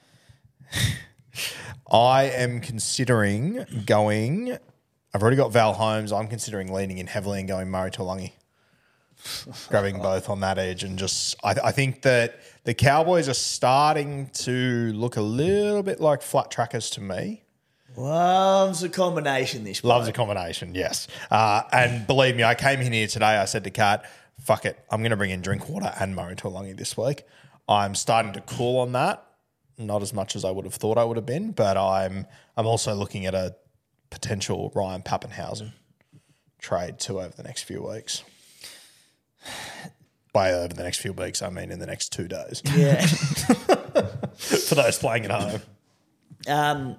I am considering going, I've already got Val Holmes. I'm considering leaning in heavily and going Murray Talangi. Grabbing both on that edge and just, I, I think that the Cowboys are starting to look a little bit like flat trackers to me. Loves a combination this Loves bloke. a combination, yes. Uh, and believe me, I came in here today, I said to Kat, fuck it, I'm going to bring in Drinkwater and Murray Talangi this week. I'm starting to cool on that. Not as much as I would have thought I would have been, but I'm I'm also looking at a potential Ryan Pappenhausen trade too over the next few weeks. By over the next few weeks, I mean in the next two days. Yeah. For those playing at home. Um,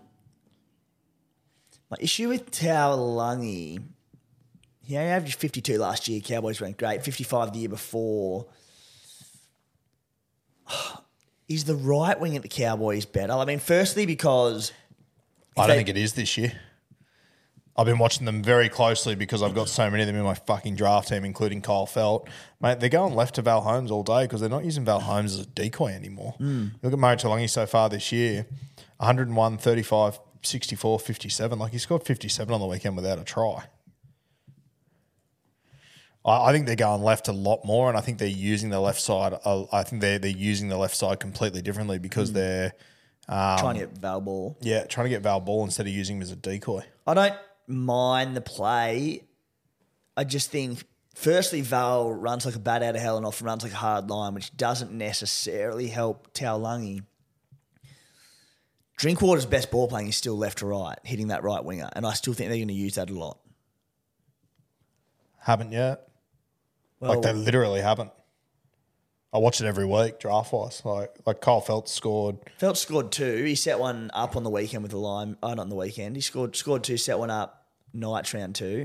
my issue with Taulagi, yeah, he averaged fifty-two last year. Cowboys went great. fifty-five the year before. Is the right wing at the Cowboys better? I mean, firstly, because I don't they- think it is this year. I've been watching them very closely because I've got so many of them in my fucking draft team, including Kyle Felt. Mate, they're going left to Val Holmes all day because they're not using Val Holmes as a decoy anymore. Mm. Look at Murray Taulagi so far this year, one oh one, thirty-five, sixty-four, fifty-seven. Like, he scored fifty-seven on the weekend without a try. I, I think they're going left a lot more, and I think they're using the left side. Uh, I think they're, they're using the left side completely differently because mm. they're um, trying to get Val Ball. Yeah, trying to get Val Ball instead of using him as a decoy. I don't mind the play. I just think, firstly, Val runs like a bat out of hell and often runs like a hard line, which doesn't necessarily help Taulagi. Drinkwater's best ball playing is still left to right, hitting that right winger, and I still think they're going to use that a lot. Haven't yet. Well, like, they literally haven't. I watch it every week, draft-wise. Like, like Kyle Felt scored. Felt scored two. He set one up on the weekend with the line. Oh, not on the weekend. He scored scored two, set one up nights round two.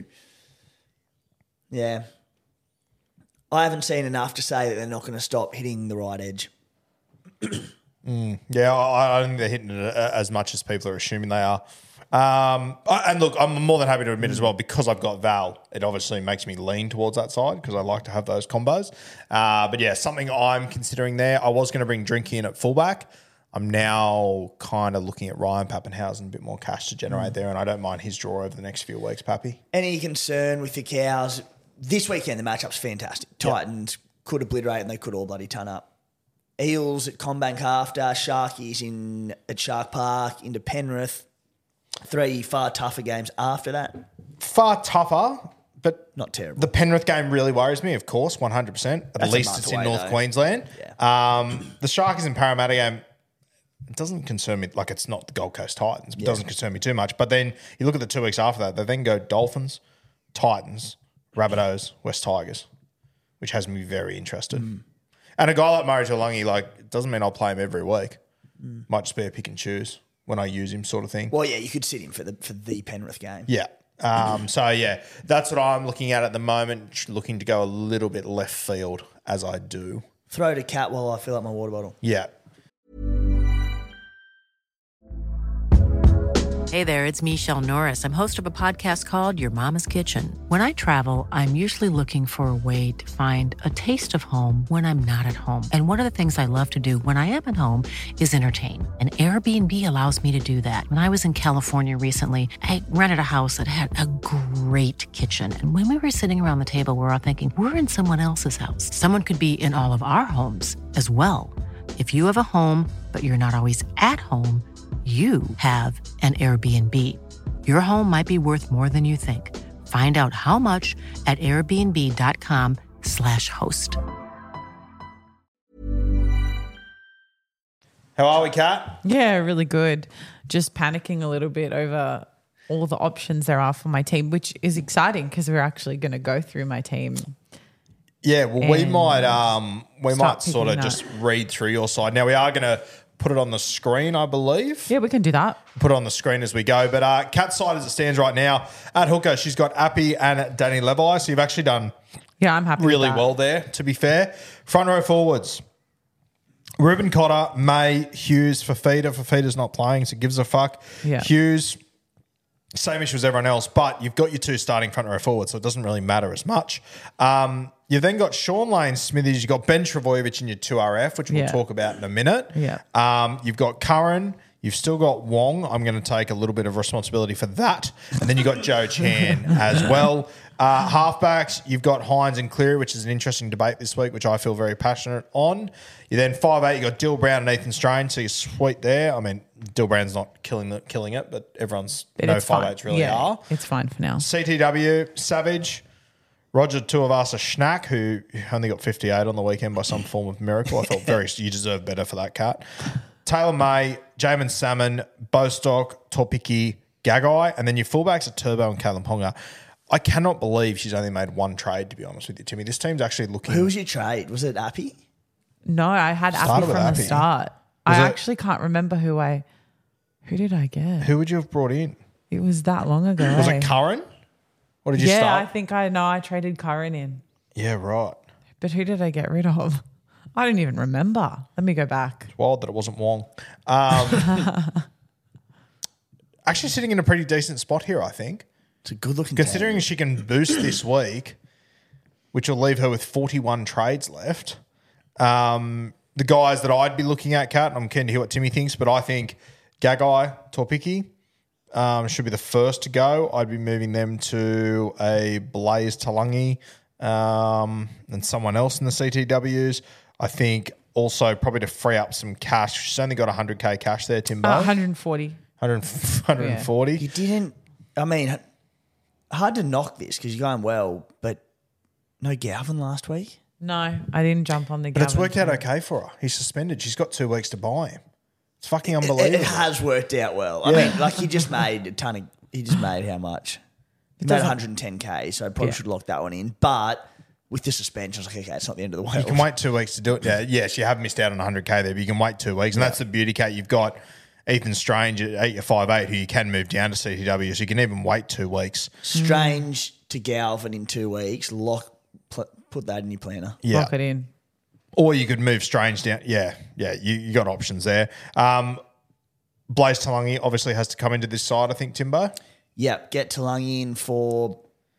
Yeah. I haven't seen enough to say that they're not going to stop hitting the right edge. mm, yeah, I, I don't think they're hitting it as much as people are assuming they are. Um, and look, I'm more than happy to admit as well, because I've got Val, it obviously makes me lean towards that side because I like to have those combos. Uh, but yeah, something I'm considering there. I was going to bring Drinky in at fullback. I'm now kind of looking at Ryan Pappenhausen, a bit more cash to generate mm. there, and I don't mind his draw over the next few weeks, Pappy. Any concern with the Cows? This weekend, the matchup's fantastic. Titans yep. could obliterate and they could all bloody ton up. Eels at Combank after, Sharkies in at Shark Park, into Penrith. Three far tougher games after that. Far tougher, but not terrible. The Penrith game really worries me, of course, one hundred percent. At That's least it's in away, North though. Queensland. Yeah. Um, the Sharkies and Parramatta game, it doesn't concern me. Like, it's not the Gold Coast Titans. It yeah. doesn't concern me too much. But then you look at the two weeks after that, they then go Dolphins, Titans, Rabbitohs, West Tigers, which has me very interested. Mm. And a guy like Murray Taulagi, like, it doesn't mean I'll play him every week. Mm. Might just be a pick and choose when I use him, sort of thing. Well, yeah, you could sit him for the for the Penrith game. Yeah. Um, so, yeah, that's what I'm looking at at the moment, looking to go a little bit left field as I do. Throw to Cat while I fill up my water bottle. Yeah. Hey there, it's Michelle Norris. I'm host of a podcast called Your Mama's Kitchen. When I travel, I'm usually looking for a way to find a taste of home when I'm not at home. And one of the things I love to do when I am at home is entertain. And Airbnb allows me to do that. When I was in California recently, I rented a house that had a great kitchen. And when we were sitting around the table, we were all thinking, we're in someone else's house. Someone could be in all of our homes as well. If you have a home, but you're not always at home, you have an Airbnb. Your home might be worth more than you think. Find out how much at airbnb.com slash host. How are we, Kat? Yeah, really good. Just panicking a little bit over all the options there are for my team, which is exciting because we're actually going to go through my team. Yeah, well, we might um, we might sort of that. just read through your side. Now, we are going to put it on the screen, I believe. Yeah, we can do that. Put it on the screen as we go. But uh, Kat's side as it stands right now, at hooker, she's got Appy and Danny Levi. So you've actually done yeah, I'm happy really with that. well there, to be fair. Front row forwards. Ruben Cotter, May, Hughes, Fafita. Fafita's not playing, so gives a fuck. Yeah. Hughes, same issue as everyone else, but you've got your two starting front row forwards, so it doesn't really matter as much. Um, you've then got Sean Lane Smithies, you've got Ben Trebojevic in your two R F, which we'll Yeah. talk about in a minute. Yeah. Um, you've got Curran, you've still got Wong. I'm going to take a little bit of responsibility for that. And then you've got Joe Chan as well. Uh, halfbacks, you've got Hines and Cleary, which is an interesting debate this week, which I feel very passionate on. You then five eight, you got Dill Brown and Ethan Strain, so you're sweet there. I mean, Dill Brown's not killing the, killing it, but everyone's But no it's five fine. eights really yeah, are. It's fine for now. C T W, Savage, Roger Tuivasa Schnack, who only got fifty-eight on the weekend by some form of miracle. I felt very, you deserve better for that, Cat. Taylor May, Jamin Salmon, Bostock, Topiki, Gagai, and then your fullbacks are Turbo and Kalen Ponga. I cannot believe she's only made one trade, to be honest with you, Timmy. This team's actually looking... Who was your trade? Was it Appy? No, I had Started Appy with from Appy. the start. Was I it- actually can't remember who I... Who did I get? Who would you have brought in? It was that long ago. Was eh? it Curran? Or did you yeah, start? I think I know. I traded Curran in. Yeah, right. But who did I get rid of? I don't even remember. Let me go back. It's wild that it wasn't Wong. Um, actually sitting in a pretty decent spot here, I think. It's a good looking Considering she can boost this week, which will leave her with forty-one trades left. Um, the guys that I'd be looking at, Kat, and I'm keen to hear what Timmy thinks, but I think Gagai, Torpiki um, should be the first to go. I'd be moving them to a Blaze Talangi um, and someone else in the C T Ws. I think also probably to free up some cash. She's only got one hundred K cash there, Timbo. Uh, one hundred forty. one hundred, one hundred forty. You didn't, I mean, hard to knock this because you're going well, but no Galvin last week. No, I didn't jump on the But it's Gavin worked out train. okay for her. He's suspended. She's got two weeks to buy him. It's fucking It, unbelievable. it has worked out well. I mean, like he just made a ton of, he just made how much? He made doesn't- one hundred ten K, so I probably Yeah. should lock that one in. But with the suspension, I was like, okay, it's not the end of the world. You can wait two weeks to do it. Yeah, yes, you have missed out on one hundred K there, but you can wait two weeks. And that's the beauty, Kate. You've got Ethan Strange at eight five eight, who you can move down to C T W, so you can even wait two weeks. Strange to Galvin in two weeks. Lock, pl- put that in your planner. Yeah. Lock it in. Or you could move Strange down. Yeah, yeah, you, you got options there. Um, Blaze Talangi obviously has to come into this side, I think, Timbo. Yep, get Talangi in for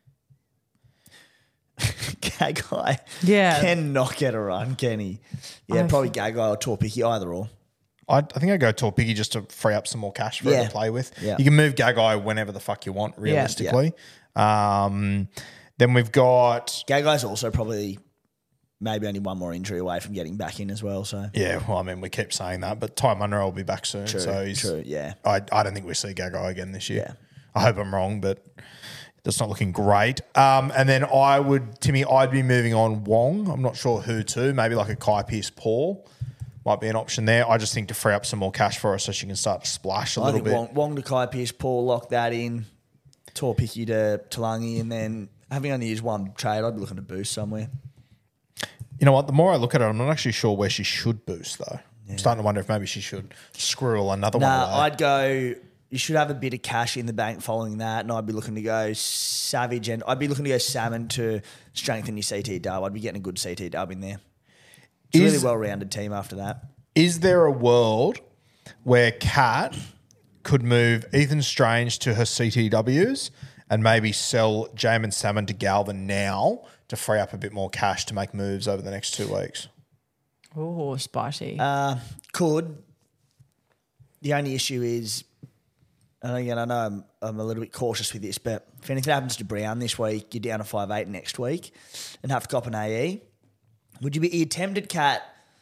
Gagai. Yeah. Cannot get a run, can he? Yeah, I probably Gagai or Torpiki, either or. I, I think I'd go Torpigi just to free up some more cash for her Yeah. to play with. Yeah. You can move Gagai whenever the fuck you want, realistically. Um, then we've got... Gagai's also probably maybe only one more injury away from getting back in as well. So Yeah, well, I mean, we keep saying that, but Ty Munro will be back soon. True, so he's, true, yeah. I, I don't think we see Gagai again this year. Yeah. I hope I'm wrong, but that's not looking great. Um, and then I would, Timmy, I'd be moving on Wong. I'm not sure who to. Maybe like a Kai Pearce Paul might be an option there. I just think to free up some more cash for her so she can start to splash a I little think bit. Wong, Wong to Kai Pearce, Paul, lock that in. Torpiki to Talangi, and then having only used one trade, I'd be looking to boost somewhere. You know what? The more I look at it, I'm not actually sure where she should boost, though. I'm starting to wonder if maybe she should squirrel another Nah, one away. I'd go. You should have a bit of cash in the bank following that, and I'd be looking to go Savage, and I'd be looking to go Salmon to strengthen your C T dub. I'd be getting a good C T dub in there. It's a Is- really well-rounded team after that. Is there a world where Kat could move Ethan Strange to her C T Ws and maybe sell Jamin Salmon to Galvin now to free up a bit more cash to make moves over the next two weeks? Oh, spicy. Uh, could. The only issue is, and again, I know I'm, I'm a little bit cautious with this, but if anything happens to Brown this week, you're down to five eight next week and have to cop an A E. Would you be you tempted, Kat,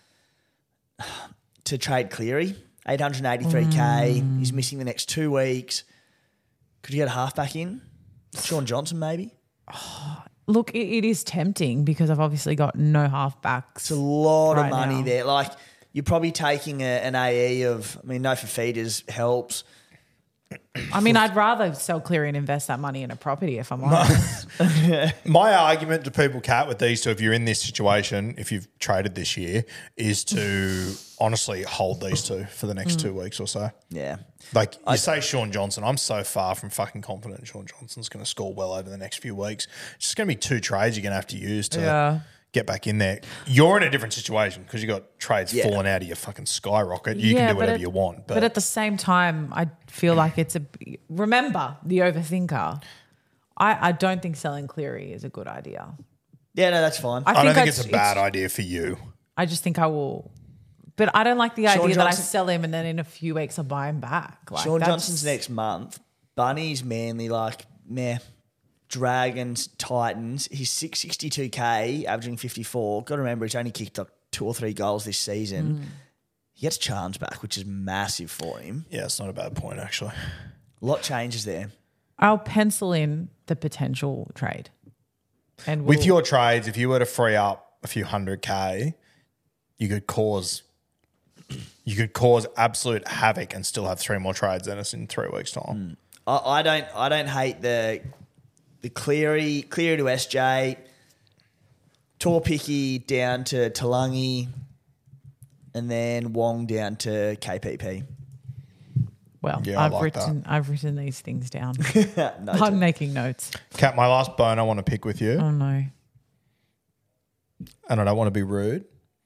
to trade Cleary? eight hundred eighty-three K. He's missing the next two weeks. Could you get a halfback in? Sean Johnson, maybe? Look, it, it is tempting because I've obviously got no halfbacks. It's a lot right of money now. there. Like, you're probably taking a, an A E of, I mean, no for feeders helps. I mean, I'd rather sell Cleary and invest that money in a property if I'm honest. My argument to people, Kat, with these two, if you're in this situation, if you've traded this year, is to honestly hold these two for the next two weeks or so. Yeah. Like you say Sean Johnson, I'm so far from fucking confident Sean Johnson's going to score well over the next few weeks. It's just going to be two trades you're going to have to use to Yeah. get back in there. You're in a different situation because you got trades Yeah. falling out of your fucking skyrocket. You Yeah, can do but whatever at- you want. But, But at the same time, I feel like it's a. Remember, the overthinker. I, I don't think selling Cleary is a good idea. Yeah, no, that's fine. I, I don't think think I- it's a bad idea for you. I just think I will. But I don't like the Sean idea that I Johnson- sell him and then in a few weeks I buy him back. Like, Sean that's- Johnson's next month. Bunnies, Manly, like, meh. Dragons, Titans. He's six sixty-two K, averaging fifty-four. Got to remember, he's only kicked like two or three goals this season. Mm. He gets Charms back, which is massive for him. Yeah, it's not a bad point actually. A lot changes there. I'll pencil in the potential trade. And With we'll- your trades, if you were to free up a few hundred K, you could cause you could cause absolute havoc and still have three more trades than us in three weeks' time. I, I don't. I don't hate the the Cleary Cleary to S J, Torpiki down to Talangi, and then Wong down to K P P. well, Yeah, I I've like written I've written these things down. No, I'm making notes. Kat, my last bone I want to pick with you, Oh no. and I don't want to be rude,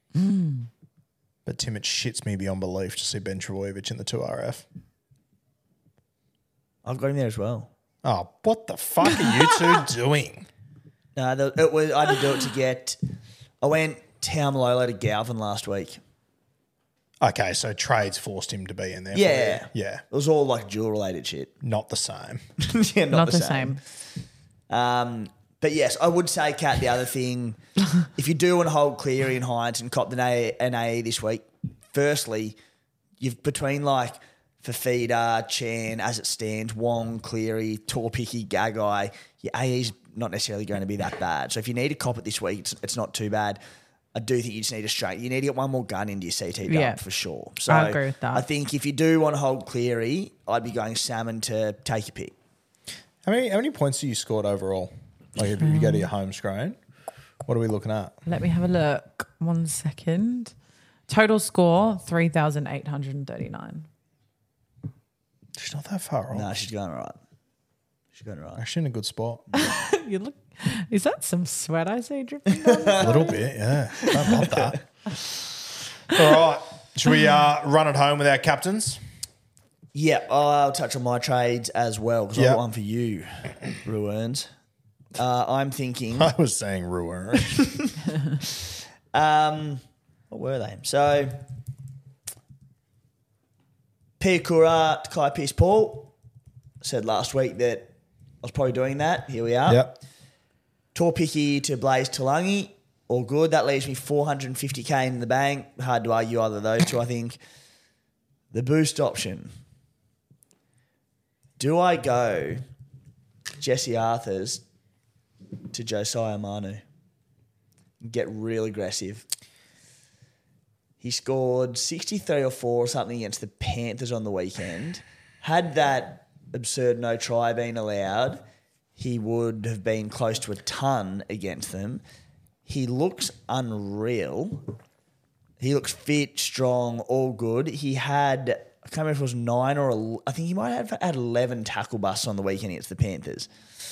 Mm. But Tim, it shits me beyond belief to see Ben Trebojevic in the two R F. I've got him there as well. Oh, what the fuck are you two doing? No, the, it was, I had to do it to get. I went Taumalolo to Galvin last week. Okay, so trades forced him to be in there. for Yeah. you. Yeah. It was all like dual related shit. Not the same. yeah, not, Not the, the same. same. Um, but yes, I would say, Kat, the other thing, if you do want to hold Cleary and Hines and cop the A- an A E this week, firstly, you've between like Fafita, Chan, as it stands, Wong, Cleary, Torpicky, Gagai, your A E's not necessarily going to be that bad. So if you need to cop it this week, it's, it's not too bad. I do think you just need to straight. You need to get one more gun into your C T dump Yeah. for sure. So I agree with that. I think if you do want to hold Cleary, I'd be going Salmon to take your pick. How many how many points do you scored overall? Like if you go to your home screen, what are we looking at? Let me have a look. One second. Total score, three thousand eight hundred thirty-nine. She's not that far off. No, she's going all right. She's going all right. Actually in a good spot. You look. Is that some sweat I see dripping down? A little bit, yeah. Don't love that. All right. Should we uh, run it home with our captains? Yeah, I'll touch on my trades as well because I've Yeah. got one for you, Ruins. Uh, I'm thinking, I was saying Ruer. um, what were they? So, Piakura to Kai Pearce Paul. Said last week that I was probably doing that. Here we are. Yep. Torpicky to Blaze Talangi. All good. That leaves me four hundred fifty K in the bank. Hard to argue either of those two, I think. The boost option. Do I go Jesse Arthurs to Josiah Manu? Get real aggressive. He scored sixty-three or four or something against the Panthers on the weekend. Had that absurd no try been allowed, he would have been close to a ton against them. He looks unreal. He looks fit, strong, all good. He had, I can't remember if it was nine or, el- I think he might have had eleven tackle busts on the weekend against the Panthers.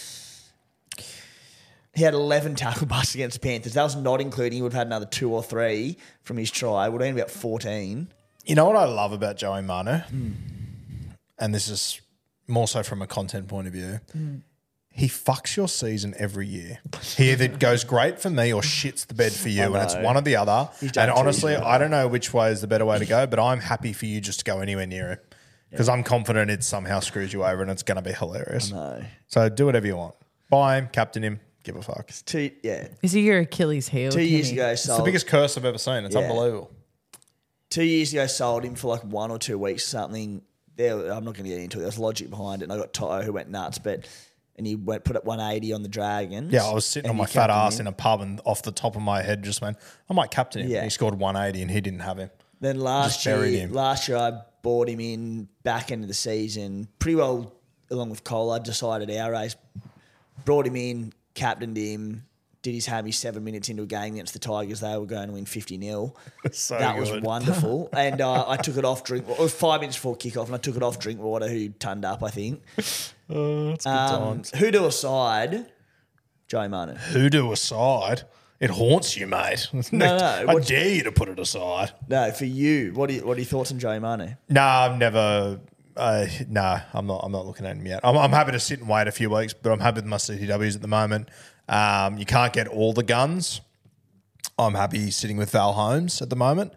He had eleven tackle busts against the Panthers. That was not including, he would have had another two or three from his try. It would have been about fourteen. You know what I love about Joey Manu? Mm. And this is more so from a content point of view. Mm. He fucks your season every year. He either goes great for me or shits the bed for you, and it's one or the other. And honestly, I don't know which way is the better way to go, but I'm happy for you just to go anywhere near it because yeah. I'm confident it somehow screws you over and it's going to be hilarious. I know. So do whatever you want. Buy him, captain him, give a fuck. It's two, yeah. Is he your Achilles heel? Two years Kenny? ago, sold. sold. It's the biggest curse I've ever seen. It's yeah. unbelievable. Two years ago, sold him for like one or two weeks or something. There, I'm not going to get into it. There's logic behind it. And I got Toto who went nuts, but and he went put up one eighty on the Dragons. Yeah, I was sitting on my fat ass him. in a pub and off the top of my head just went, I might captain him. Yeah. And he scored one eighty and he didn't have him. Then last year, him. last year I bought him in back end of the season, pretty well along with Cole. I decided our race, brought him in, captained him, did his hammy seven minutes into a game against the Tigers. They were going to win fifty nil. So that good. was wonderful. And uh, I took it off drink. It was five minutes before kickoff, and I took it off Drinkwater, who turned up, I think. Oh, that's good um, times. Hoodoo aside, Joey Manu. Hoodoo aside? It haunts you, mate. No, no. I What's, dare you to put it aside. No, for you, what are, you, what are your thoughts on Joey Manu? No, I've never... Uh, no, I'm not. I'm not looking at him yet. I'm, I'm happy to sit and wait a few weeks, but I'm happy with my C T Ws at the moment. Um, you can't get all the guns. I'm happy sitting with Val Holmes at the moment.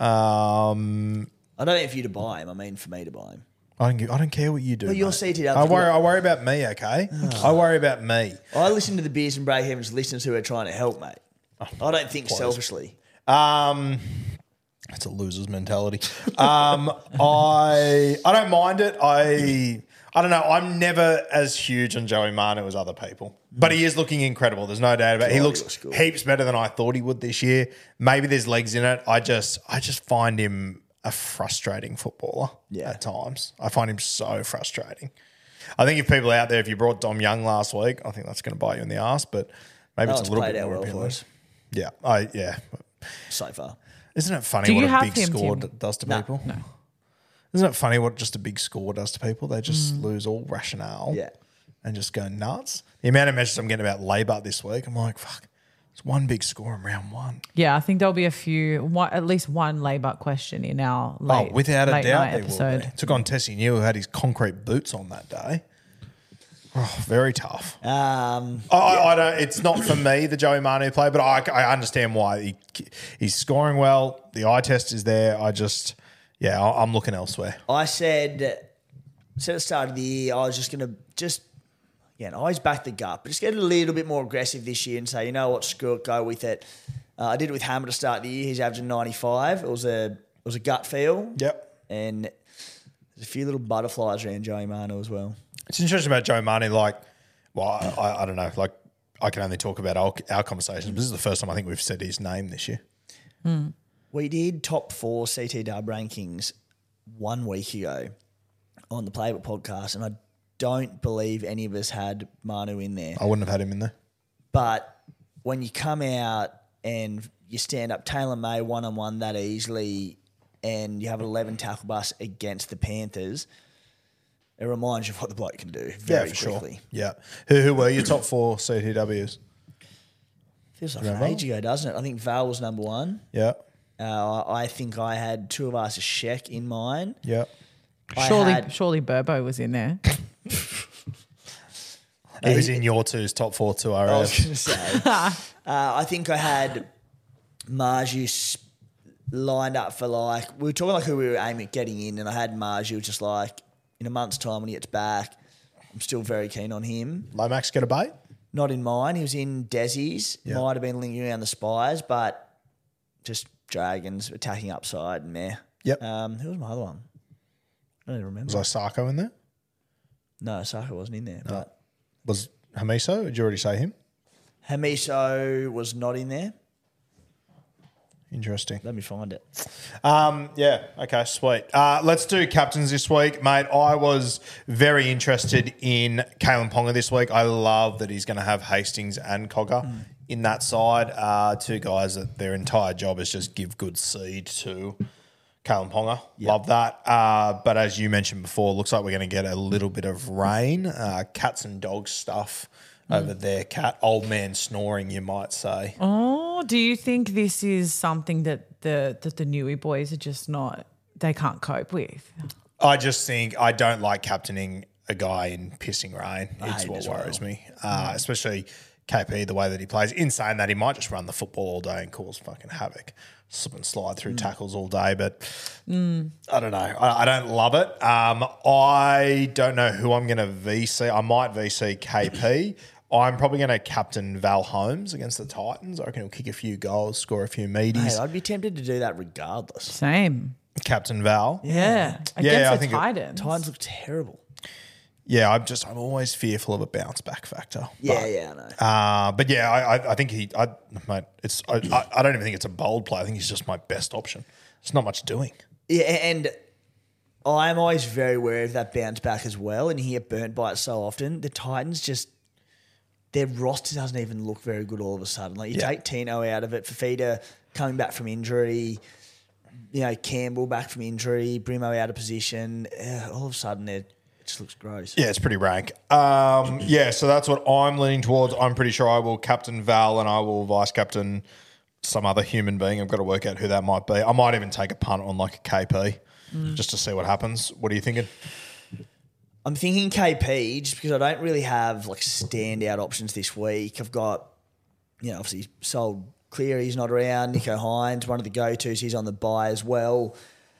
Um, I don't think for you to buy him. I mean, for me to buy him. I don't. Give, I don't care what you do. Well, your mate. C T Ws. I worry. I worry about me. Okay. Oh. I worry about me. I listen to the Beers and Break Heavens listeners who are trying to help, mate. I don't think Please. selfishly. Um. It's a loser's mentality. Um, I I don't mind it. I I don't know. I'm never as huge on Joey Manu as other people, but he is looking incredible. There's no doubt about it. He looks, looks cool. heaps better than I thought he would this year. Maybe there's legs in it. I just I just find him a frustrating footballer yeah. at times. I find him so frustrating. I think if people out there, if you brought Dom Young last week, I think that's going to bite you in the ass. But maybe no, it's a little played bit out more well appealing. for us. Yeah, I yeah. So far. Isn't it funny Do what you a have big him, score Tim? d- does to No, people? No. Isn't it funny what just a big score does to people? They just lose all rationale Yeah. and just go nuts. The amount of messages I'm getting about Labour this week, I'm like, fuck, It's one big score in round one. Yeah, I think there'll be a few, one, at least one laybuck question in our late, oh, without a late doubt night there episode. will be. Took on Tessie New, who had his concrete boots on that day. Oh, very tough. Um, I, I, I don't. It's not for me, the Joey Manu play, but I, I understand why. He, he's scoring well. The eye test is there. I just, yeah, I, I'm looking elsewhere. I said, said at the start of the year, I was just going to just, yeah, I always back the gut, but just get a little bit more aggressive this year and say, you know what, screw it, go with it. Uh, I did it with Hammer to start the year. He's averaging ninety-five. It was a, it was a gut feel. Yep. And there's a few little butterflies around Joey Manu as well. It's interesting about Joe Manu, like, well, I, I don't know, like, I can only talk about our, our conversations, but this is the first time I think we've said his name this year. Mm. We did top four C T Dub rankings one week ago on the Playbook podcast, and I don't believe any of us had Manu in there. I wouldn't have had him in there. But when you come out and you stand up Taylor May one-on-one that easily and you have an eleven tackle bus against the Panthers, it reminds you of what the bloke can do very yeah, for quickly. Sure. Yeah. Who, who were your top four C T Ws? Feels like Remember? an age ago, doesn't it? I think Val was number one. Yeah. Uh, I think I had two of us a Sheck in mine. Yeah. I Surely, had- surely Burbo was in there. He was in your two's top four too, I I was reckon. going to say. uh, I think I had Marju lined up for like, we were talking like who we were aiming at getting in, and I had Marju just like, in a month's time when he gets back, I'm still very keen on him. Lomax get a bait? Not in mine. He was in Desi's. Yeah. Might have been lingering around the Spires, but just Dragons attacking upside and meh. Yep. Um, who was my other one? I don't even remember. Was Osako in there? No, Saka wasn't in there. But Was Hamiso? Did you already say him? Hamiso was not in there. Interesting. Let me find it. Um, yeah, okay, sweet. Uh, let's do captains this week, mate. I was very interested in Kalen Ponga this week. I love that he's going to have Hastings and Cogger mm. in that side. Uh, two guys that their entire job is just give good seed to Kalen Ponga. Yep. Love that. Uh, but as you mentioned before, looks like we're going to get a little bit of rain. Uh, cats and dogs stuff mm. over there. Cat, old man snoring, you might say. Oh, do you think this is something that the that the Newey boys are just not, they can't cope with? I just think I don't like captaining a guy in pissing rain. I It's hate what as worries well. me, uh, especially K P, the way that he plays. In saying that, he might just run the football all day and cause fucking havoc, slip and slide through mm. tackles all day. But mm. I don't know. I, I don't love it. Um, I don't know who I'm going to V C. I might V C K P. I'm probably going to captain Val Holmes against the Titans. I reckon he'll kick a few goals, score a few meaties. Hey, I'd be tempted to do that regardless. Same. Captain Val. Yeah. Against Yeah, I the think it- Titans. Titans look terrible. Yeah, I'm just I'm always fearful of a bounce back factor. Yeah, But- yeah, I know. Uh, but yeah, I, I, I think he, I, mate, it's, I, I, I don't even think it's a bold play. I think he's just my best option. There's not much doing. Yeah, and I'm always very wary of that bounce back as well, and you get burnt by it so often. The Titans just, their roster doesn't even look very good all of a sudden. Like you Yeah. take Tino out of it, Fafita coming back from injury, you know, Campbell back from injury, Brimo out of position. Uh, all of a sudden, it just looks gross. Yeah, it's pretty rank. Um, yeah, so that's what I'm leaning towards. I'm pretty sure I will captain Val and I will vice captain some other human being. I've got to work out who that might be. I might even take a punt on like a K P mm. just to see what happens. What are you thinking? I'm thinking K P just because I don't really have like standout options this week. I've got, you know, obviously sold clear. He's not around. Nico Hines, one of the go-tos. He's on the bye as well.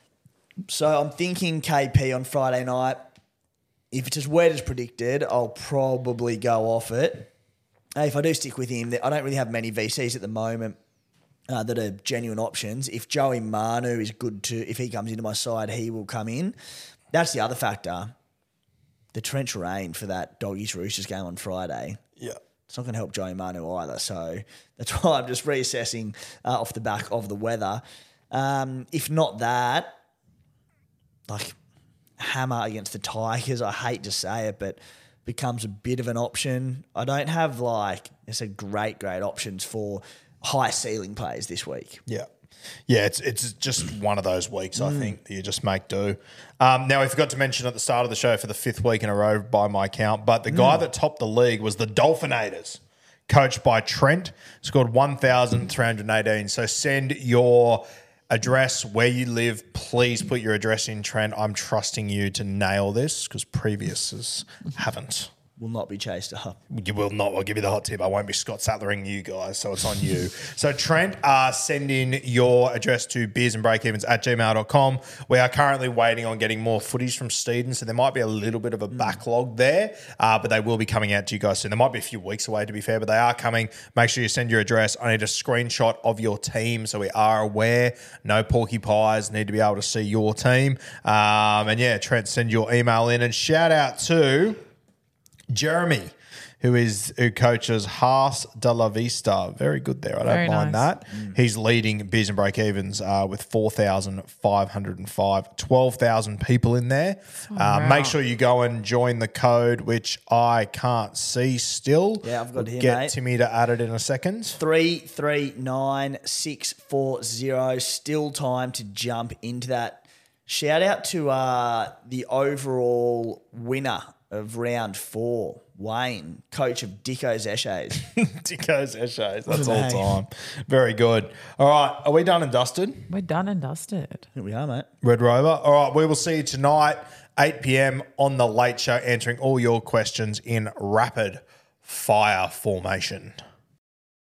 So I'm thinking K P on Friday night. If it's as wet as predicted, I'll probably go off it. Uh, if I do stick with him, I don't really have many V Cs at the moment uh, that are genuine options. If Joey Manu is good to, if he comes into my side, he will come in. That's the other factor. The torrential rain for that Doggies Roosters game on Friday. Yeah. It's not going to help Joey Manu either. So that's why I'm just reassessing uh, off the back of the weather. Um, if not that, like Hammer against the Tigers, I hate to say it, but becomes a bit of an option. I don't have like, I said, great, great options for high ceiling plays this week. Yeah. Yeah, it's it's just one of those weeks, I think, that you just make do. Um, now, we forgot to mention at the start of the show for the fifth week in a row by my count, but the guy that topped the league was the Dolphinators. coached by Trent, scored one thousand three hundred eighteen. So send your address, where you live. Please put your address in, Trent. I'm trusting you to nail this because previous haven't. Will not be chased up. You will not. I'll give you the hot tip. I won't be Scott Sattlering you guys, so it's on you. So, Trent, uh, send in your address to beers and breakevens at gmail dot com. We are currently waiting on getting more footage from Steeden, so there might be a little bit of a backlog there, uh, but they will be coming out to you guys soon. They might be a few weeks away, to be fair, but they are coming. Make sure you send your address. I need a screenshot of your team so we are aware. No porcupines. Need to be able to see your team. Um, and, yeah, Trent, send your email in. And shout out to Jeremy, who is who coaches Haas de la Vista. Very good there. I don't Very mind nice. that. Mm. He's leading Beers and Breakevens uh, with four thousand five hundred five, twelve thousand people in there. Uh, wow. Make sure you go and join the code, which I can't see still. Yeah, I've got it here, Get mate. Timmy to add it in a second. three three nine six four zero. Still time to jump into that. Shout out to uh, the overall winner of round four, Wayne, coach of Dicko's Eshays. Dicko's Eshays. That's a all name. time. Very good. All right. Are we done and dusted? We're done and dusted. Here we are, mate. Red Rover. All right, we will see you tonight, eight p.m. on The Late Show, answering all your questions in rapid fire formation.